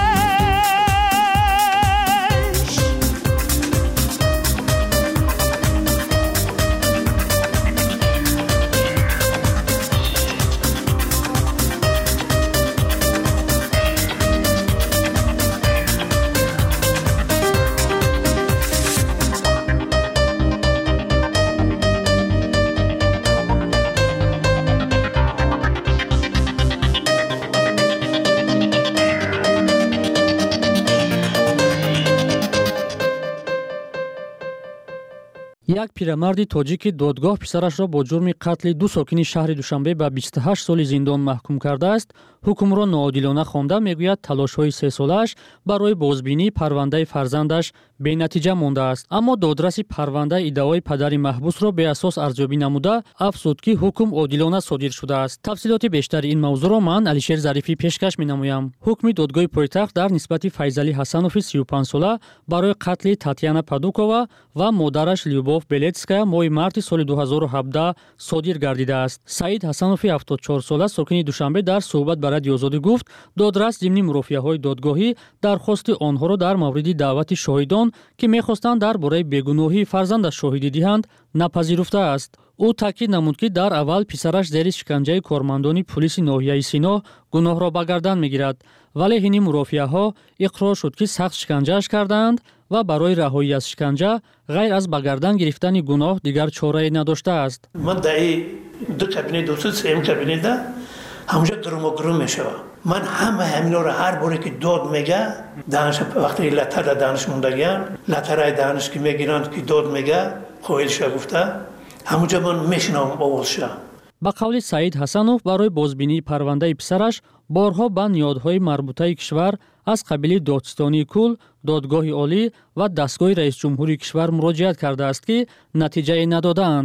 Speaker 22: یک پیرمرد تاجیک دادگاه پسرش را با جرم قتل دو ساکن شهر دوشنبه به 28 سال زندان محکوم کرده است. حکم را ناعادلانه خوانده میگوید تلاش‌های 3 سالش برای بازبینی پرونده فرزندش بی‌نتیجه مانده است. اما دادرس پرونده ادعای پدر محبوس را به اساس ارزیابی نموده افزود که حکم عادلانه صادر شده است. تفصیلات بیشتر این موضوع را من علیشیر ظریفی پیشکش می‌نمایم. حکم دادگاه پایتخت در نسبت فیضعلی حسنوف 35 ساله برای قتل تاتیانا پادوکова و مادرش لیوبوف белецкая моҳи марти соли 2017 содир гардида аст. Саид Ҳасанови 74 сола сокини Душанбе дар суҳбат ба Радиои Озодӣ гуфт, додрас зимни мурофиаҳои додгоҳӣ дархости онҳоро дар мавриди даъвати шоҳидон, ки мехостанд дар бораи бегуноҳии фарзандаш шоҳидӣ диҳанд, напазируфтааст. ӯ таъкид намуд, ки дар аввал писараш зери шиканҷаи кормандони пулиси ноҳияи Сино гуноҳро ба гардан мегирад, вале ини мурофиаҳо иқрор шуд, ки сахт шиканҷааш кардаанд ва барои раҳоӣ аз шиканҷа ғайр аз ба гардан гирифтани гуноҳ дигар чорае надоштааст.
Speaker 23: ман даи ду кабинет дусу сеюм кабинета ҳамҷо гурумогурум мешавам. ман ҳама ҳаминро ҳар боре ки дод мега данаш вақте латара данаш мондагиан латараи данаш ки мегиранд ки дод мега қоилша гуфта ҳамҷо ман мешинавам овозша.
Speaker 22: ба қавли Саид Ҳасанов барои бозбинии парвандаи писараш борҳо ба ниёдҳои марбутаи кишвар аз қабили Додистонии Кул, Додгоҳи олӣ ва Дастгоҳи раисҷумҳурии кишвар муроҷиат кардааст, ки натиҷае надодаанд.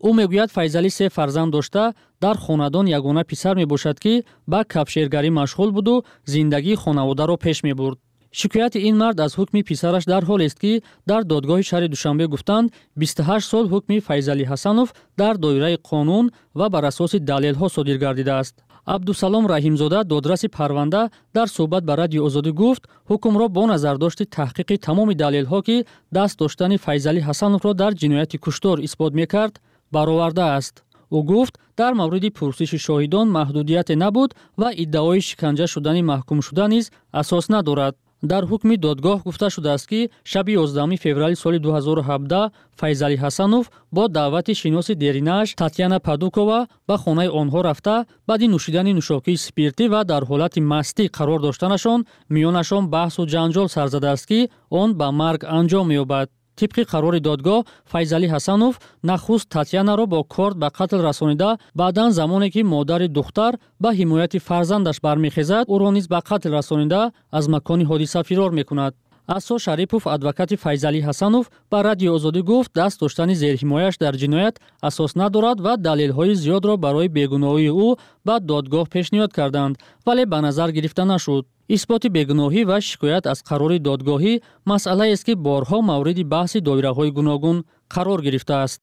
Speaker 22: او میگوید فیضعلی 3 فرزند داشته، در خاندان یگانه پسر میباشد که به کفشیرگری مشغول بود و زندگی خانواده را پیش میبرد. شکایت این مرد از حکم پسرش در حال است که در دادگاه شهر دوشنبه گفتند 28 سال حکم فیضعلی حسنوف در دایره قانون و بر اساس دلیل‌ها صادر گردیده است. عبدالسلام رحیمزاده دادرس پرونده در صحبت با رادیو آزادی گفت حکم را با نظرداشت تحقیق تمام دلیل‌ها که دست داشتن فیضعلی حسنوف را در جنایت کشتار اثبات می‌کرد برآورده است. او گفت در مورد پرسش شاهدان محدودیت نبود و ادعای شکنجه شدن محکوم شده نیز اساس ندارد. در حکم دادگاه گفته شده است که شب 11 فوریه سال 2017 فیضعلی حسنوف با دعوت شناس دیرینه‌اش تاتیانا پادوکووا به خانه آنها رفته بعد نوشیدن نوشاکی اسپریتی و در حالت مستی قرار داشتنشان میانشان بحث و جنجال سر زده است که آن به مرگ انجام می‌یابد. طبق قرار دادگاه فیضعلی حسنوف نخست تاتیانا را با کارد به قتل رسانیده، بعداً زمانی که مادر دختر به حمایت فرزندش برمیخیزد او را نیز به قتل رسانیده از مکان حادثه فرار میکند. اسا شریپوف ادوکات فیضعلی حسنوف به رادیو آزادی گفت دست داشتن زیر حمایش در جنایت اساس ندارد و دلیل‌های زیاد را برای بیگناهی او به دادگاه پیشنهاد کردند ولی به نظر گرفته نشد. اثبات بیگناهی و شکایت از قرار دادگاهی مسئله است که بارها مورد بحث دایره‌های گوناگون قرار گرفته است.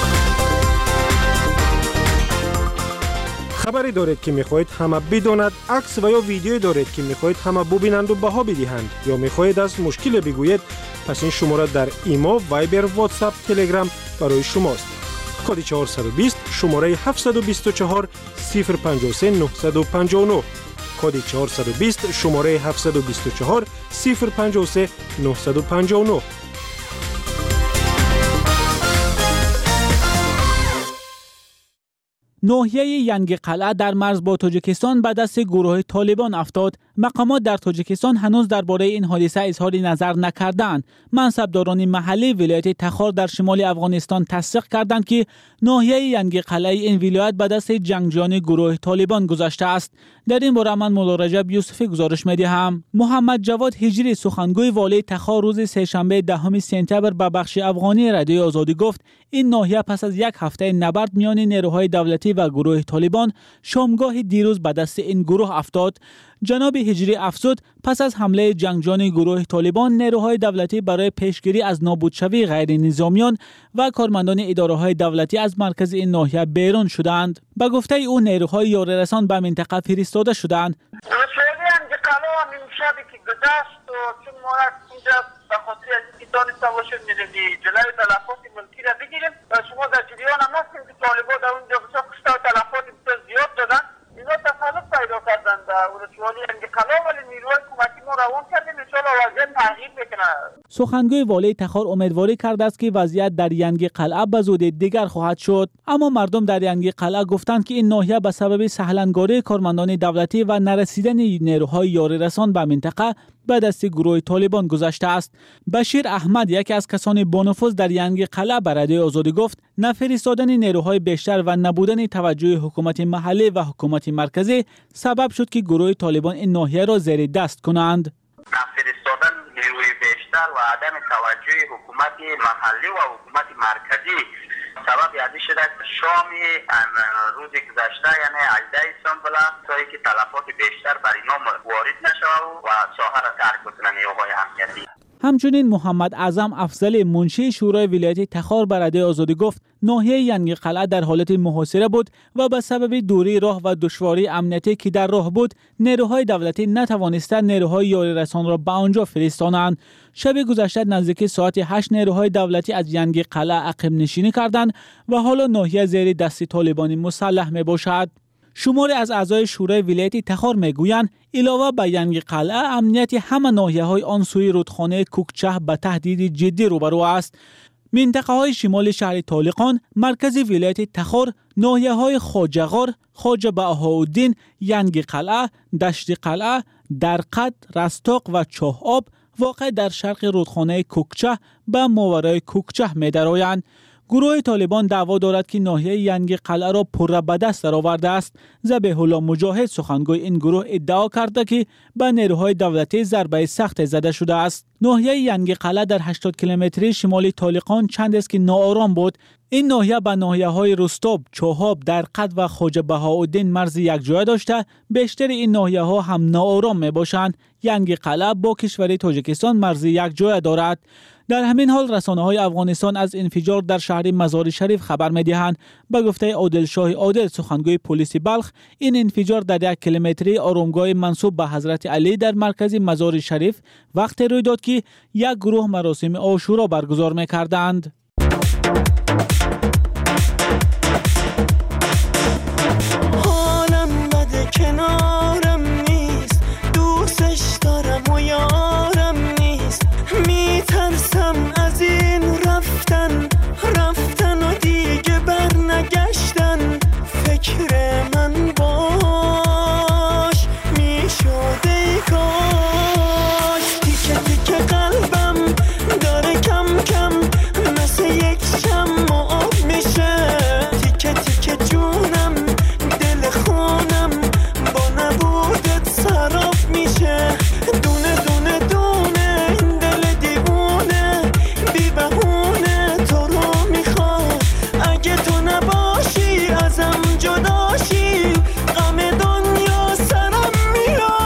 Speaker 6: خبری دارید که میخواهید همه بداند، عکس و یا ویدیویی دارید که میخواهید همه ببینند و بها بدهند یا میخواهید از مشکل بگویید، پس این شماره در ایما، وایبر، واتساپ، تلگرام برای شماست. کد 420 شماره 724 053 959 کد 420 شماره 724 053 959.
Speaker 17: ناحیه ینگ قلعه در مرز با تاجیکستان به دست گروه طالبان افتاد. مقامات در تاجیکستان هنوز درباره این حادثه اظهار نظر نکردند. منصبداران محلی ولایت تخار در شمال افغانستان تصدیق کردند که ناحیه ینگ قلعه این ولایت به دست جنگجویان گروه طالبان گذشته است. در این باره من مولا رجب یوسفی گزارش می‌دهم. محمد جواد هجری سخنگوی والی تخار روز سه‌شنبه 10 سپتامبر به بخش افغانی رادیو آزادی گفت این ناحیه پس از یک هفته نبرد میان نیروهای دولتی و گروه طالبان شامگاه دیروز به دست این گروه افتاد. جناب هجری افزود پس از حمله جنگجویان گروه طالبان نیروهای دولتی برای پیشگیری از نابودشوی غیر نظامیان و کارمندان اداره‌های دولتی از مرکز این ناحیه بیرون شدند. به گفته او نیروهای یاری‌رسان به منطقه فرستاده شدند.
Speaker 2: به خاطر از اینکه دانسته باشید می‌ریم جلوی تلفات ملکی را بگیریم و شما در جریان هم هستیم که طالبان در اونجا بسیار کشته و تلفات بسیار زیاد دادن. اینا تسلط پیدا کردن در ولسوالی انقلاب ولی نیروهای حکومتی ما روان کردیم انشاءالله وضعیت تغییر بکنه.
Speaker 17: سخنگوی والی تخار امیدواری کرده است که وضعیت در ینگ قلعه به زودی دیگر خواهد شد. اما مردم در ینگ قلعه گفتند که این ناحیه به سبب سهلنگاری کارمندان دولتی و نرسیدن نیروهای یاری‌رسان به منطقه به دست گروه طالبان گذشته است. بشیر احمد یکی از کسان بانفوذ در ینگ قلعه به رادیو آزادی گفت نفرستادن نیروهای بیشتر و نبودن توجه حکومت محلی و حکومت مرکزی سبب شد که گروه طالبان این ناحیه را زیر دست کنند.
Speaker 2: نفرستادن نیروی بیشتر و عدم توجه حکومت محلی و حکومت مرکزی سبب یادی شده شام روز گذشته یعنی 18 سپتامبر تا اینکه تلفات بیشتر بر اینا وارد نشود و ساحه را ترک کنند نیروهای امنیتی.
Speaker 17: همچنین محمد اعظم افضل منشی شورای ولایت تخار به رادیو آزادی گفت ناحیه ینگ قلعه در حالت محاصره بود و به سبب دوری راه و دشواری امنیتی که در راه بود نیروهای دولتی نتوانستند نیروهای یاری‌رسان را به آنجا فرستانند. شب گذشته نزدیک ساعت 8 نیروهای دولتی از ینگ قلعه عقب نشینی کردند و حالا ناحیه زیر دست طالبان مسلح می باشد. شماری از اعضای شورای ولایت تخار میگویند علاوه به ینگ قلعه امنیت همه ناحیه‌های آن سوی رودخانه کوکچه به تهدید جدی روبرو است. منطقه‌های شمال شهر طالقان، مرکز ولایت تخار، ناحیه‌های خواجه‌غار، خواجه بهاءالدین، ینگ قلعه، دشت قلعه، درقد، رستاق و چاه آب واقع در شرق رودخانه کوکچه به ماورای کوکچه می‌درآیند. گروه طالبان دعوا دارد که ناحیه ینگ قلعه را پر به دست درآورده است. ذبیح الله مجاهد سخنگوی این گروه ادعا کرده که به نیروهای دولتی ضربه سخت زده شده است. ناحیه ینگ قلعه در 80 کیلومتری شمالی طالقان چند است که ناآرام بود. این ناحیه به ناحیه‌های رستوب، چوهاب، درقد و خواجه بهاءالدین مرز یکجایی داشته. بیشتر این ناحیه‌ها هم ناآرام میباشند. ینگ قلعه با کشور تاجیکستان مرز یکجایی دارد. در همین حال رسانه‌های افغانستان از انفجار در شهر مزار شریف خبر می‌دهند. به گفته عادل شاه عادل سخنگوی پلیس بلخ، این انفجار در 1 کیلومتری آرامگاه منسوب به حضرت علی در مرکز مزار شریف وقت روی داد که یک گروه مراسم عاشورا برگزار می‌کردند.
Speaker 21: حالم بده کنارم نیست، دوستش دارم و یارم نیست، میترسم از این رفتن و دیگه برنگشتن. فکر من باش میشده ای کاش، تیکه تیکه قلبم داره کم کم مثل یک شمع آب میشه. تیکه تیکه جونم دل خونم با نبودت سراب میشه. دونه دونه دونه این دل دیوونه بی بهونه تو رو میخواد. اگه تو نباشی ازم جداشی غم دنیا سرم میاد.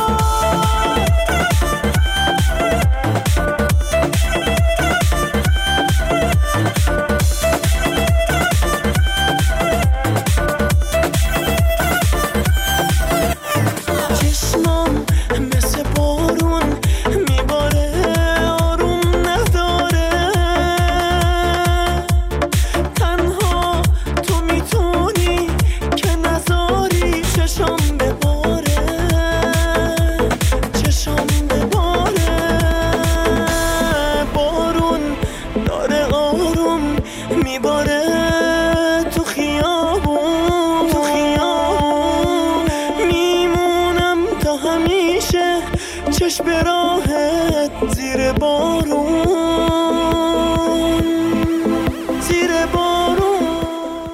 Speaker 21: چشمم مثل بارون میباره آروم نداره. تنها تو میتونی که نذاری چشم بباره. چشم بباره. بارون داره آروم میباره تو خیابون. تو خیابون میمونم تا همیشه چشم راحت زیر بارون. زیر بارون.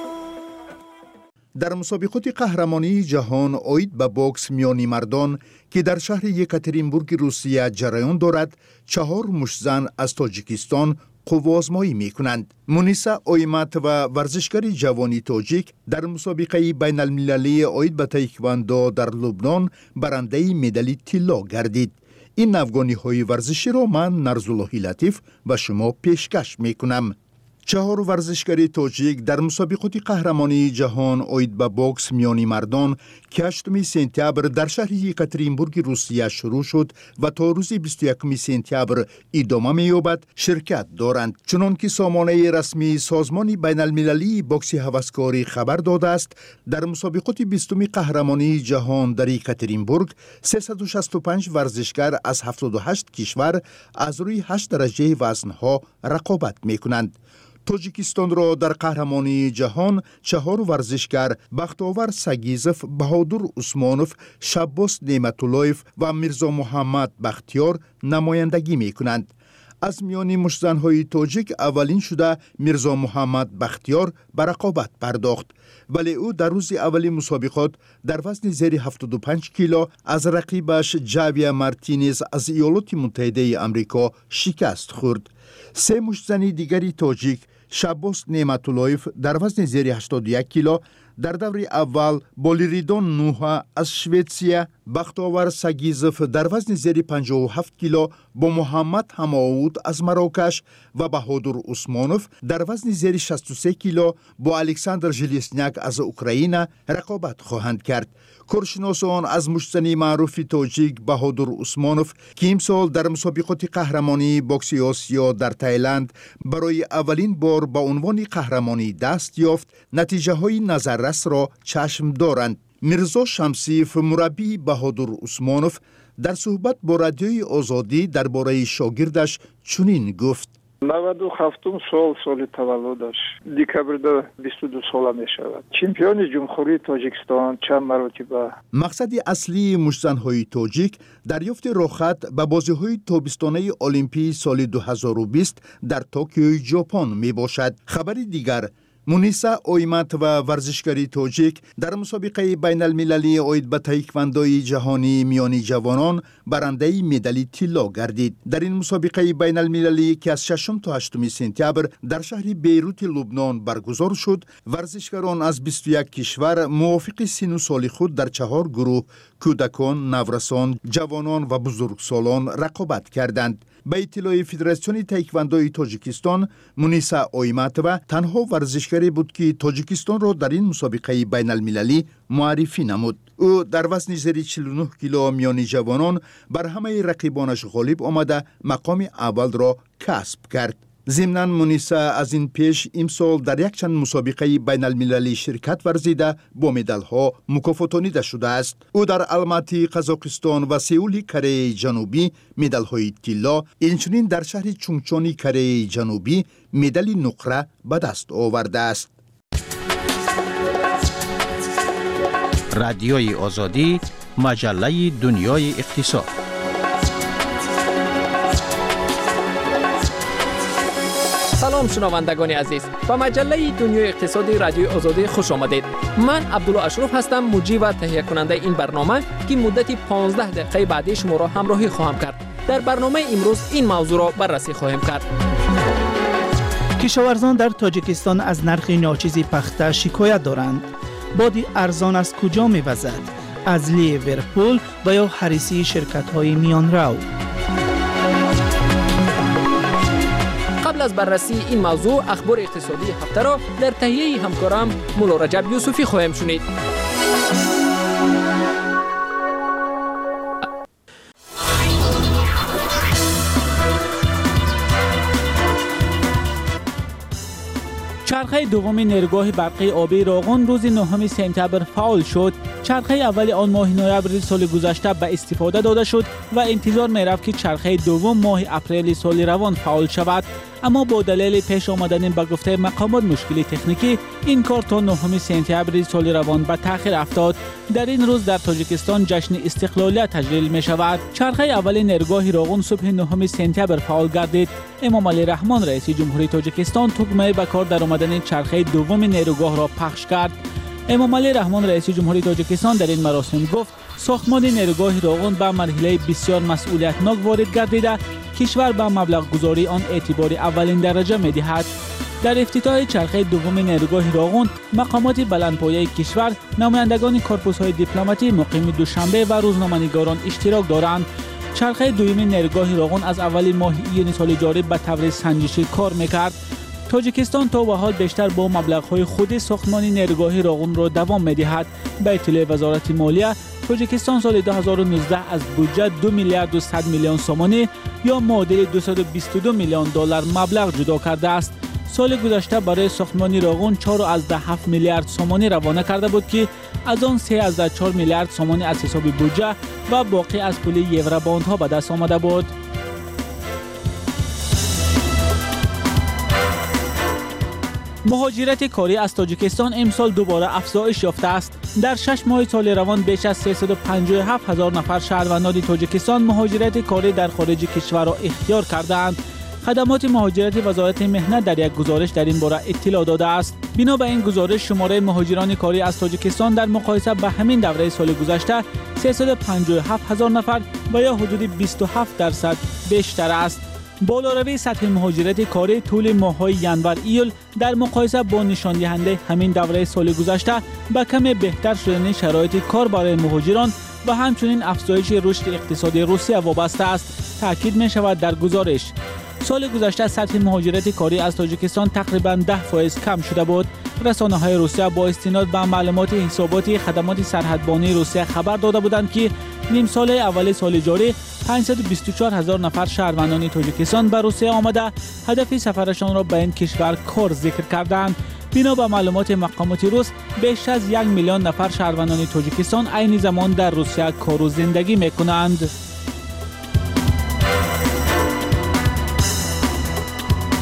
Speaker 4: در مسابقات قهرمانی جهان اوید به بوکس میانی مردان که در شهر یکاترینبورگ روسیه جریان دارد، 4 مشتزن از تاجیکستان قوازمایی می کنند. مونیسا اویمت و ورزشکار جوانی تاجیک در مسابقه بین المللی اوید به تایکواندو در لبنان برنده مدال طلا گردید. این افغانی های ورزشی را من نرزاللهی لطیف و شما پیشکش می کنم. 4 ورزشکار تاجیک در مسابقات قهرمانی جهان اوید به بوکس میانی مردان که 8 سپتامبر در شهر یکاترینبورگ روسیه شروع شد و تا روز 21 سپتامبر ادامه می‌یابد شرکت دارند. چنانکه سامانه رسمی سازمان بین المللی بوکس هوسکاری خبر داده است، در مسابقات 20 قهرمانی جهان در یکاترینبورگ 365 ورزشکار از 78 کشور از روی 8 درجه وزنها رقابت می‌کنند. تاجیکستان را در قهرمانی جهان 4 ورزشکار بختاور سگیزف، بهادر عثمانوف، شباس نعمتاللهیف و میرزا محمد بختیار نمایندگی می کنند. از میان مشتزن‌های تاجیک اولین شده میرزا محمد بختیار به رقابت پرداخت، ولی او در روز اولی مسابقات در وزن زیر 75 کیلو از رقیبش جاویا مارتینز از ایالات متحده آمریکا شکست خورد. 3 مشتزن دیگری تاجیک، شباس نعمتاللهیف در وزن زیر 81 کیلو در دور اول، بولیریدون نوها از شویتسیا، بختاور سگیزف در وزن زیر 57 کیلو با محمد هماود از مراکش و بهادر عثمانوف در وزن زیر 63 کیلو با الکساندر ژلیسنیاک از اوکراین رقابت خواهند کرد. کارشناسان از مشتزن معروف تاجیک بهادر عثمانوف که امسال در مسابقات قهرمانی بوکس آسیا در تایلند برای اولین بار با عنوان قهرمانی دست یافت، نتیجه های نظررس را چشم دارند. میرزا شمسیف، مربی بهادر عثمانوف، در صحبت با رادیوی آزادی درباره شاگردش چنین گفت:
Speaker 5: 97 سال تولدش دکبر 22 ساله می شود. چمپیون جمهوری تاجیکستان چند مرتبه.
Speaker 4: مقصد اصلی مشتزن‌های تاجیک دریافت رخصت به بازی‌های تابستانه المپی سال 2020 در توکیو ژاپن می باشد. خبری دیگر، مونیسا اویمت و ورزشکاری تاجیک در مسابقه بین المللی اید به تایکواندوی جهانی میانی جوانان برنده مدال طلا گردید. در این مسابقه بین المللی که از 6 تا 8 سپتامبر در شهر بیروت لبنان برگزار شد، ورزشکاران از 21 کشور موافق سن و سال خود در 4 گروه کودکان، نورسان، جوانان و بزرگسالان رقابت کردند. به اطلاع فدراسیون تایکواندوی تاجیکستان، مونیسا اویماتووا تنها ورزشکاری بود که تاجیکستان را در این مسابقه بین المللی معرفی نمود. او در وزن زیر 49 کیلو میانی جوانان بر همه رقیبانش غالب آمده مقام اول را کسب کرد. ضمناً مونیسا از این پیش امسال در یک چند مسابقه بین المللی شرکت ورزیده با مدال ها مکافاتانیده شده است. او در الماتی قزاقستان و سئول کره جنوبی مدال های طلا، اینچنین در شهر چونگچونی کره جنوبی مدال نقره به دست آورده است.
Speaker 7: رادیوی آزادی، مجله دنیای اقتصاد.
Speaker 10: سلام شنوندگان عزیز، به مجله دنیای اقتصادی رادیوی آزادی خوش آمدید. من عبدالله اشرف هستم، مجری و تهیه کننده این برنامه که مدت 15 دقیقه بعدی شما را همراهی خواهم کرد. در برنامه امروز این موضوع را بررسی خواهیم کرد.
Speaker 17: کشاورزان در تاجیکستان از نرخ ناچیز پخته شکایت دارند. بادی ارزان از کجا می‌وزد؟ از لیورپول و یا حریصی شرکت‌های میانرو؟
Speaker 10: قبل از بررسی این موضوع، اخبار اقتصادی هفته را در تهیه همکارم مولا رجب یوسفی خواهیم شنید.
Speaker 22: چرخه دوم نیروگاه برقی آبی راغون روز 9 سپتامبر فعال شد. چرخه اول آن ماه نوامبر سال گذشته به استفاده داده شد و انتظار می‌رفت که چرخه دوم ماه اپریل سال روان فعال شود، اما با دلیل پیش آمدن به گفته مقامات مشکل تکنیکی این کار تا 9 سپتامبر سال روان به تأخیر افتاد. در این روز در تاجیکستان جشن استقلالیت تجلیل می شود. چرخه اول نیروگاه راغون صبح 9 سپتامبر فعال گردید. امام علی رحمان رئیس جمهوری تاجیکستان تکمه به کار در آمدن چرخه دوم نیروگاه را پخش کرد. امام علی رحمان رئیس جمهوری تاجیکستان در این مراسم گفت ساختمان نیروگاه راغون به مرحله بسیار مسئولیتناک وارد گردیده، کشور به مبلغ گذاری آن اعتبار اولین درجه می دهد. در افتتاح چرخه دوم نیروگاه راغون، مقامات بلندپایه کشور، نمایندگان کورپوس‌های دیپلماتی مقیم دوشنبه و روزنامه‌نگاران اشتراک دارند. چرخه دوم نیروگاه راغون از اول ماه ایون سال جاری به طور سنجشی کار می‌کرد. تاجیکستان تا به حال بیشتر با مبلغ‌های خود ساختمان نیروگاه راغون را دوام می‌دهد. به اطلاع وزارت مالیه، تاجیکستان سال 2019 از بودجه 2 میلیارد و 100 میلیون سومانی یا معادل 222 میلیون دلار مبلغ جدا کرده است. سال گذشته برای ساختمان راغون 4.7 میلیارد سومانی روانه کرده بود که از آن 3.4 میلیارد سومانی از حساب بودجه و باقی از پول یوروباندها به دست آمده بود. مهاجرت کاری از تاجیکستان امسال دوباره افزایش یافته است. در 6 ماه سال روان بیش از 357,000 نفر شهروندان تاجیکستان مهاجرت کاری در خارج کشور را اختیار کردند. خدمات مهاجرت وزارت مهنت در یک گزارش در این باره اطلاع داده است. بنا به این گزارش، شماره مهاجران کاری از تاجیکستان در مقایسه با همین دوره سال گذشته 357,000 نفر و یا حدود 27% بیشتر است. بالاروی سطح مهاجرت کاری طول ماه‌های ینور ایول در مقایسه با نشان دهنده همین دوره سال گذشته به کم بهتر شدن شرایط کار برای مهاجران و همچنین افزایش رشد اقتصادی روسیه وابسته است تاکید می شود در گزارش. سال گذشته سطح مهاجرت کاری از تاجیکستان تقریباً 10% کم شده بود. رسانه‌های روسیه با استناد به معلومات حسابات خدمات سرحدبانی روسیه خبر داده بودند که نیم سال اول سال جاری 524,000 نفر شهروندان تاجیکستان به روسیه آمده هدف سفرشان را به این کشور کار ذکر کردند. بنا به معلومات مقامات روس، بیش از 1 میلیون نفر شهروندان تاجیکستان عین زمان در روسیه کار و زندگی می‌کنند.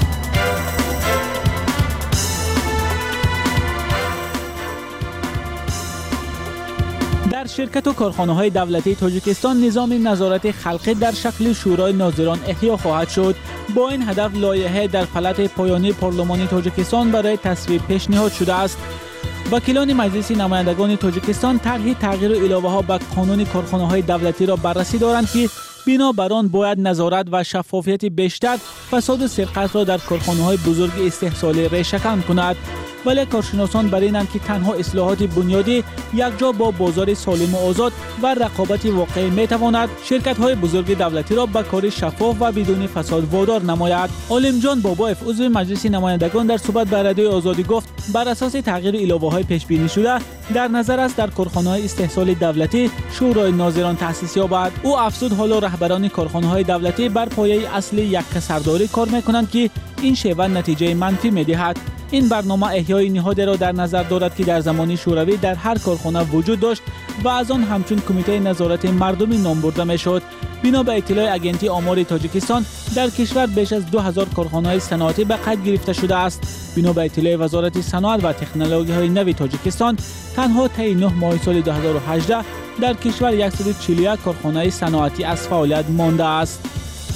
Speaker 8: شرکت و کارخانه‌های دولتی تاجیکستان نظام نظارت خلقی در شکل شورای ناظران احیا خواهد شد. با این هدف لایحه در پلات پایانی پارلمان تاجیکستان برای تصویب پیشنهاد شده است. وکیلان مجلس نمایندگان تاجیکستان طرح تغییر و الهه‌ها به قانون کارخانه‌های دولتی را بررسی دارند که بنا بر آن باید نظارت و شفافیت بیشتر فساد و سرقت را در کارخانه‌های بزرگ استحصالی ریشه‌کن کند. ولی کارشناسان بر اینند که تنها اصلاحات بنیادی یکجا با بازار سالم و آزاد و رقابت واقعی میتواند شرکت‌های بزرگ دولتی را به کار شفاف و بدون فساد وادار نماید. عالم جان بابایف عضو مجلس نمایندگان در صحبت با رادیوی آزادی گفت بر اساس تغییر الهه‌های پیش بینی شده در نظر است در کارخانه‌های استحصال دولتی شورای ناظران تأسیس یابد. او افزود حالا رهبران کارخانه‌های دولتی بر پایه اصل یک کسرداری کار می‌کنند که این شیوه نتیجه منفی می‌دهد. این برنامه احیای نهادی را در نظر دارد که در زمان شوروی در هر کارخانه وجود داشت و از آن همچون کمیته نظارت مردمی نام برده میشد. بنا به اطلاع اگنتی آمار تاجیکستان در کشور بیش از 2000 کارخانه صنعتی به قید گرفته شده است. بنا به اطلاع وزارت صنعت و تکنولوژی‌های نو تاجیکستان تنها طی 9 ماه سال 2018 در کشور 141 کارخانه صنعتی از فعالیت مانده است.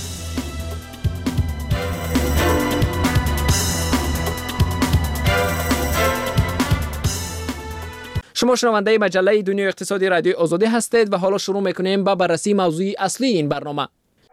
Speaker 10: شما شنونده مجله دنیای اقتصادی رادیوی آزادی هستید و حالا شروع میکنیم با بررسی موضوع اصلی این برنامه.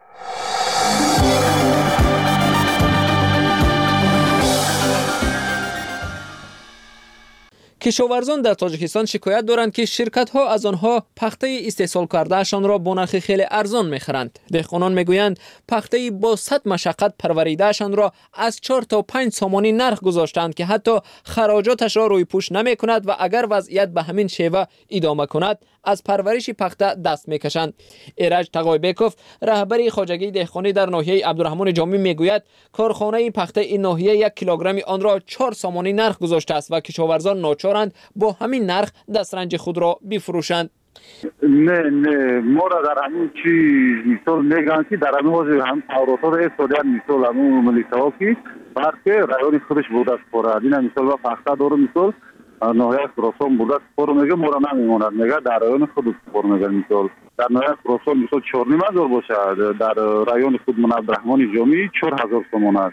Speaker 10: کشاورزان در تاجیکستان شکایت دارند که شرکت‌ها از آنها پخته استحصال کردهشان را با نرخ خیلی ارزان می‌خرند. دهقانان میگویند پخته با 100 مشقت پروریدهشان را از 4 تا 5 سامانی نرخ گذاشتند که حتی خراجاتش را روی پوش نمی‌کند و اگر وضعیت به همین شیوه ادامه کند از پرورش پخته دست می‌کشند. ایرج تقایبکوف رهبر خواجگی دهقانی در ناحیه عبدالرحمن جامی میگوید کارخانه پخته این ناحیه 1 کیلوگرم آن را 4 سامانی نرخ گذاشته است و کشاورزان ناچارند با همین نرخ دسترنج خود را بفروشند.
Speaker 3: نه ما را در همین چیز مثال میگن که در همین وضع هم توراتات استادیان مثال همون ملیسا که برکه رایون خودش بوده است پاره این مثال و پخته داره مثال ناحیه خراسان بوده است پاره میگه ما را نمیماند میگه در رایون خود پاره میگه مثال در ناحیه خراسان مثال 4,500 باشه در رایون خود من عبدالرحمن جامی 4,000 تومان است.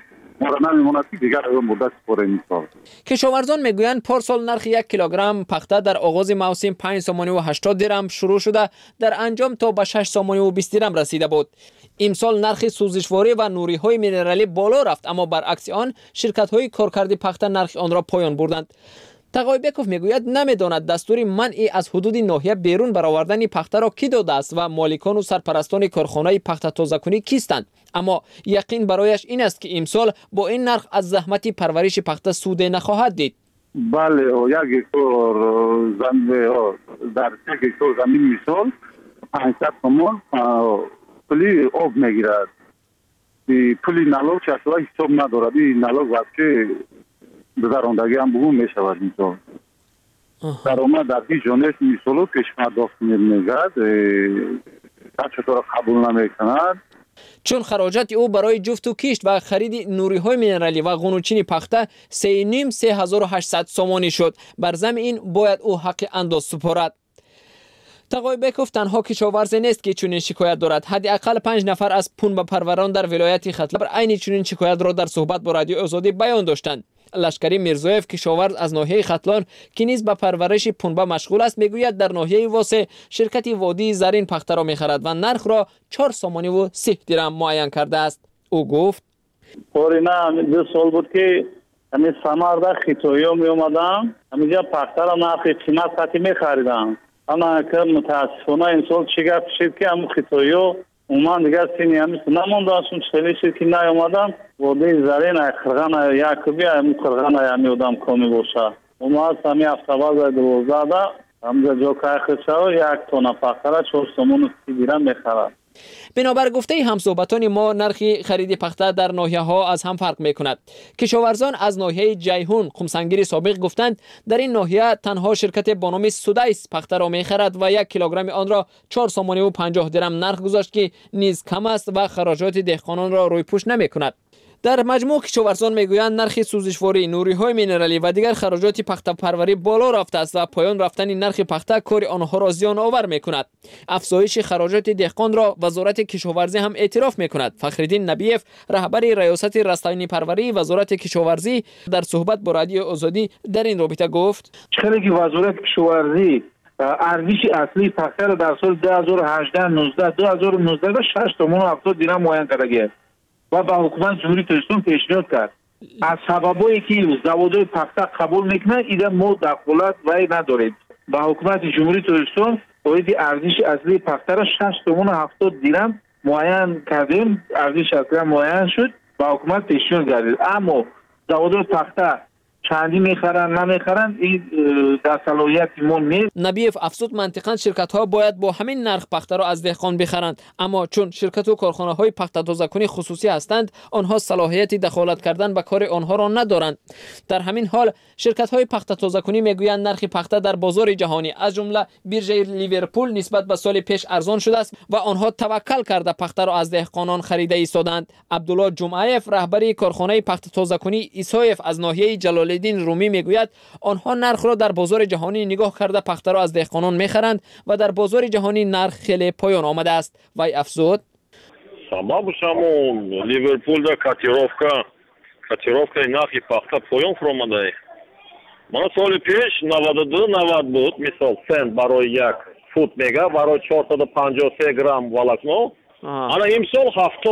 Speaker 10: کشاورزان میگویند پارسال نرخ 1 کیلوگرم پخته در آغاز موسم 5 سامانی و 80 درم شروع شده در انجام تا به 6 سامانی و 20 درم رسیده بود. امسال نرخ سوزشواری و نوری های مینرالی بالا رفت اما برعکس آن شرکت های کارکرد پخته نرخ آن را پایان بردند. تقایبکوف میگوید نمیداند دستور منع از حدود ناحیه بیرون برآوردن پخته را کی داده است و مالکان و سرپرستان کارخانه پخته تازه‌کنی کیستند، اما یقین برایش این است که امسال با این نرخ از زحمت پرورش پخته سود نخواهد دید.
Speaker 3: بله 1 هکتار زمین در 1 هکتار زمین مثال 500 تومان پلی آب میگیرد. پلی نالوگ چطور حساب ندارد. این نالوگ وقتی گذراندگی هم بگم میشود مثال درآمد در این جانب مثال کشمر داخت میگرد چطور قبول نمیکند
Speaker 10: چون خراجات او برای جفت و کشت و خرید نوری های مینرالی و قونوچین پخته 3,500 سامانی شد. بر ضمن این باید او حق انداز سپارد. تقایبکوف تنها کشاورز نیست که چنین شکایت دارد. حداقل 5 نفر از پنبه پروران در ولایت ختلان عین چنین شکایت را در صحبت با رادیو آزادی بیان داشتند. لشکری میرزایف کشاورز از ناحیه ختلان که نیز به پرورش پنبه مشغول است میگوید در ناحیه واسه شرکتی وادی زرین پخته را میخرد و نرخ را 4 سامانی و 30 درم معین کرده است. او گفت
Speaker 9: پورینا 2 سال بود که همین سماردا خیتویو می اومدم همینجا پخته را نرخ قیمت خاطی میخریدم اما که متاسفانه این سال چه گپ شد که همون خیتویو اومد دیگه سینی همیست نمونده اصلا خیلی شد که نیومدم وادی زرین خرغان یعقوبی همین خرغان همی ادام کمی باشه اومد همی هفته باز 12 همزه جو که خیشه 1 تونه پخته را 4 سامون و 30 درم میخرد.
Speaker 10: بنابر گفته همصحبتان ما نرخ خرید پخته در ناحیه ها از هم فرق می کند. کشاورزان از ناحیه جیهون قمسنگیر سابق گفتند در این ناحیه تنها شرکت با نام سودایس پخته را می خرد و 1 کیلوگرم آن را 4 سامانی و 50 درم نرخ گذاشت که نیز کم است و خراجات دهقانان را روی پوش نمی کند. در مجموع کشاورزان میگویند نرخ سوزشواری، نوری‌های مینرالی و دیگر خراجات پخته پروری بالا رفته است و پایان رفتن نرخ پخته کار آنها را زیان آور میکند. افزایش خراجات دهقان را وزارت کشاورزی هم اعتراف میکند. فخرالدین نبیف رهبر ریاست رستگاری پروری وزارت کشاورزی در صحبت با رادیو آزادی در این رابطه گفت
Speaker 11: چقدر که وزارت کشاورزی ارزش اصلی پخته را در سال 2018 19 2019 و 6 تومان و 70 درم معین کرده و با حکومت جمهوری تاجیکستان پیشنهاد کرد. از سببایی که زوادهای پخته قبول میکنه ایده ما دخالت وی نداریم. با حکومت جمهوری تاجیکستان باید ارزش اصلی پخته را 6 تومان و 70 درم معین کردیم. ارزش اصلی معین شد با حکومت پیشنهاد کردیم. اما زوادهای پخته چندی میخرن نمیخرن این در صلاحیت ما نیست.
Speaker 10: نبیف افزود منطقاً شرکت ها باید با همین نرخ پخته را از دهقان بخرند، اما چون شرکت و کارخانه های پخته تازه‌کنی خصوصی هستند آنها صلاحیت دخالت کردن به کار آنها را ندارند. در همین حال شرکت های پخته تازه‌کنی میگویند نرخ پخته در بازار جهانی از جمله بیرژه لیورپول نسبت به سال پیش ارزان شده است و آنها توکل کرده پخته را از دهقانان خریده ایستادند. عبدالله جمعیف رهبر کارخانه پخته تازه‌کنی ایسایف از ناحیه جلال الدین رومی میگوید آنها نرخ را در بازار جهانی نگاه کرده پخته را از دهقانان میخرند و در بازار جهانی نرخ خیلی پایان آمده است. وی افزود
Speaker 12: سببش همون لیورپول در کاتیروفکا نرخی پخته پایان آمده. من سال پیش 92-90 بود مثال سنت برای یک فوت میگه برای 453 گرم ولکنو. انا امسال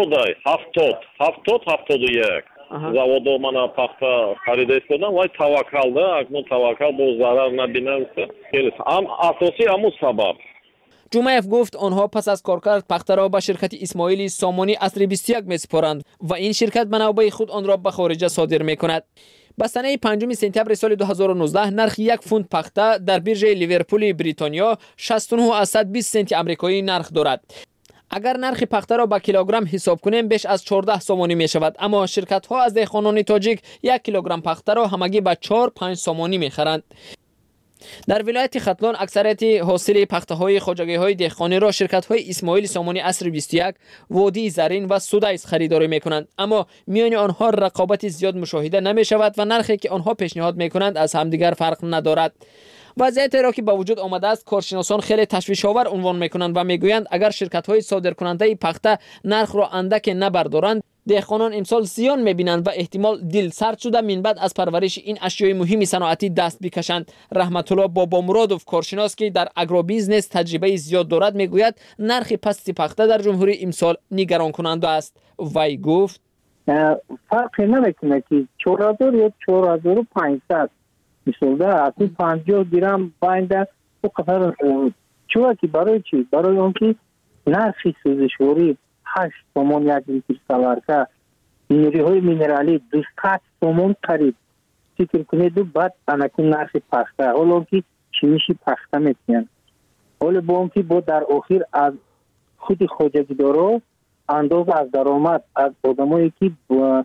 Speaker 12: 71 заводо мана пахта харида истодам вай таваккалда акнун таваккал бо зарар набинамса ам асосӣ ҳамун сабаб.
Speaker 10: جمعیف گفت آنها پس از کارکرد پخته را به شرکت اسماعیلی سامانی عصر 21 میسپارند و این شرکت به نوبه خود آن را به خارج صادر میکند. با سنه 5 سپتامبر سال 2019 نرخ یک فونت پخته در بیرژه لیورپول بریتانیا 69.20 سنت آمریکایی نرخ دارد. اگر نرخ پخته را به کیلوگرم حساب کنیم بیش از 14 سامانی می شود، اما شرکت ها از دهقانان تاجیک یک کیلوگرم پخته را همگی به 4-5 سامانی می خرند. در ولایت ختلان اکثریت حاصل پخته های خواجگی های دهقانی را شرکت های اسماعیل سامانی عصر 21 وادی زرین و سودایس خریداری می کنند، اما میان آنها رقابت زیاد مشاهده نمی شود و نرخی که آنها پیشنهاد می کنند از همدیگر فرق ندارد. وضعیت را که با وجود آمده است کارشناسان خیلی تشویش‌آور عنوان میکنند و میگویند اگر شرکت‌های صادرکننده پخته نرخ را اندک نبردارند دهقانان امسال زیان میبینند و احتمال دل سرد شده من بعد از پرورش این اشیای مهم صنعتی دست بکشند. رحمت الله بابامرادوف کارشناس که در اگرو بیزنس تجربه زیاد دارد میگوید نرخ پست پخته در جمهوری امسال نگران کننده است. وی گفت
Speaker 13: فرقی نمیکنه که 4000 یا 4500 میشده اصلا 50 درم باینده و قطر چوه که برای چی؟ برای اون که نرخ سوزشواری 8 تومان یک لیتر سوارکه نیروی های مینرالی 200 تومان قریب فکر کنید و بعد انکون نرخ پخته حالا اون که چینیشی پخته میتونن حالا با اون که با در آخر از خود خواجگی دارو انداز از درآمد از آدمایی که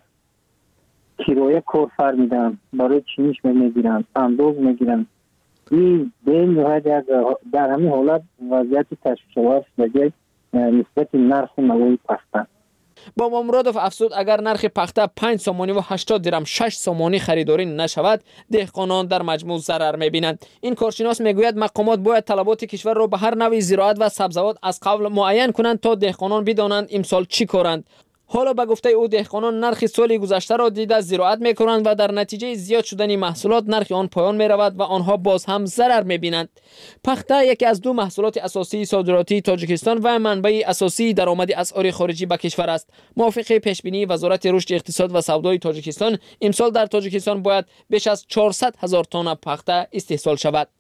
Speaker 13: کرایه کارفر میدن برای چینیش میگیرن انداز میگیرن این در همین حالت وضعیت تشویش‌آور شده نسبت نرخ نوای پخته.
Speaker 10: با مامورادوف افزود اگر نرخ پخته 5 سامانی و 80 درم 6 سامانی خریداری نشود دهقانان در مجموع ضرر میبینند. این کارشناس میگوید مقامات باید طلبات کشور را به هر نوع زراعت و سبزیجات از قبل معین کنند تا دهقانان بدانند امسال چی کارند. حالا به گفته او دهقانان نرخ سال گذشته را دیده زراعت میکنند و در نتیجه زیاد شدن محصولات نرخ آن پایان میرود و آنها باز هم ضرر میبینند. پخته یکی از دو محصولات اساسی صادراتی تاجیکستان و منبع اساسی درآمد اسعار خارجی به کشور است. موافق پیشبینی وزارت رشد اقتصاد و سودای تاجیکستان امسال در تاجیکستان باید بیش از 400,000 تن پخته استحصال شود.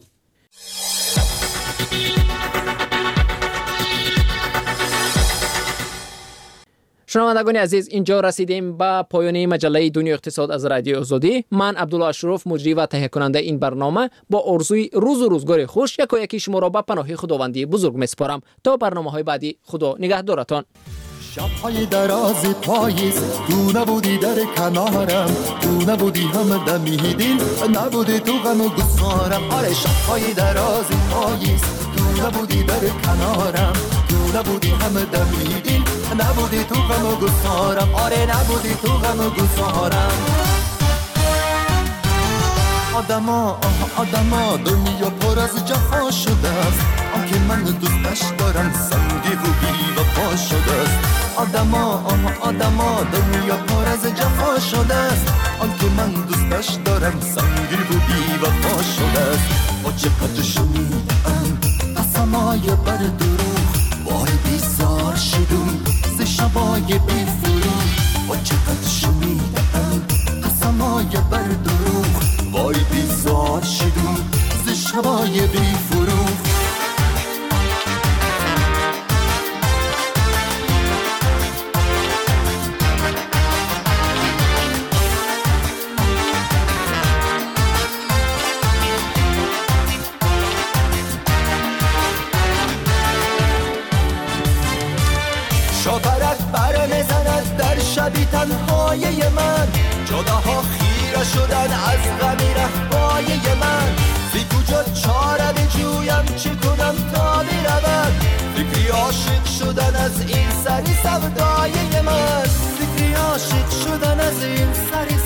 Speaker 10: شنوندگان عزیز اینجا رسیدیم به پایان مجله دنیا اقتصاد از رادیو آزادی. من عبدالله اشرف مجری و تهیه کننده این برنامه با آرزوی روز و روزگار خوش یکی شما را به پناه خداوندی بزرگ میسپارم تا برنامه‌های بعدی. خدا نگهدارتان.
Speaker 21: شب‌های دراز پاییز تو نبودی در کنارم تو نبودی هم دمیدین نبودی تو غم و گسارم آره شب‌های دراز پاییز تو نبودی در کنارم تو نبودی هم دمیدین نبودی تو غم و گسارم آره نبودی تو غم و گسارم آدما دنیا پر از جفا شده است آنکه من دوستش دارم سنگی و بی وفا شده است آدما دنیا پر از جفا شده است آنکه من دوستش دارم سنگی و بی وفا شده است با چقدر شنیدم قسمای بر دروغ وای بیزار شدم ز شبای بی فروغ با چقدر شنیدم قسمای بر دروغ وای بیزار شدم ز شبای بی فروغ شاپرک بر میزند در شبی تنهای من جداها خیره شدن از غمی رهبای من بی کجا چاره بجویم چی کنم تا برود فکری عاشق شدن از این سری سودای من فکری عاشق شدن از این سری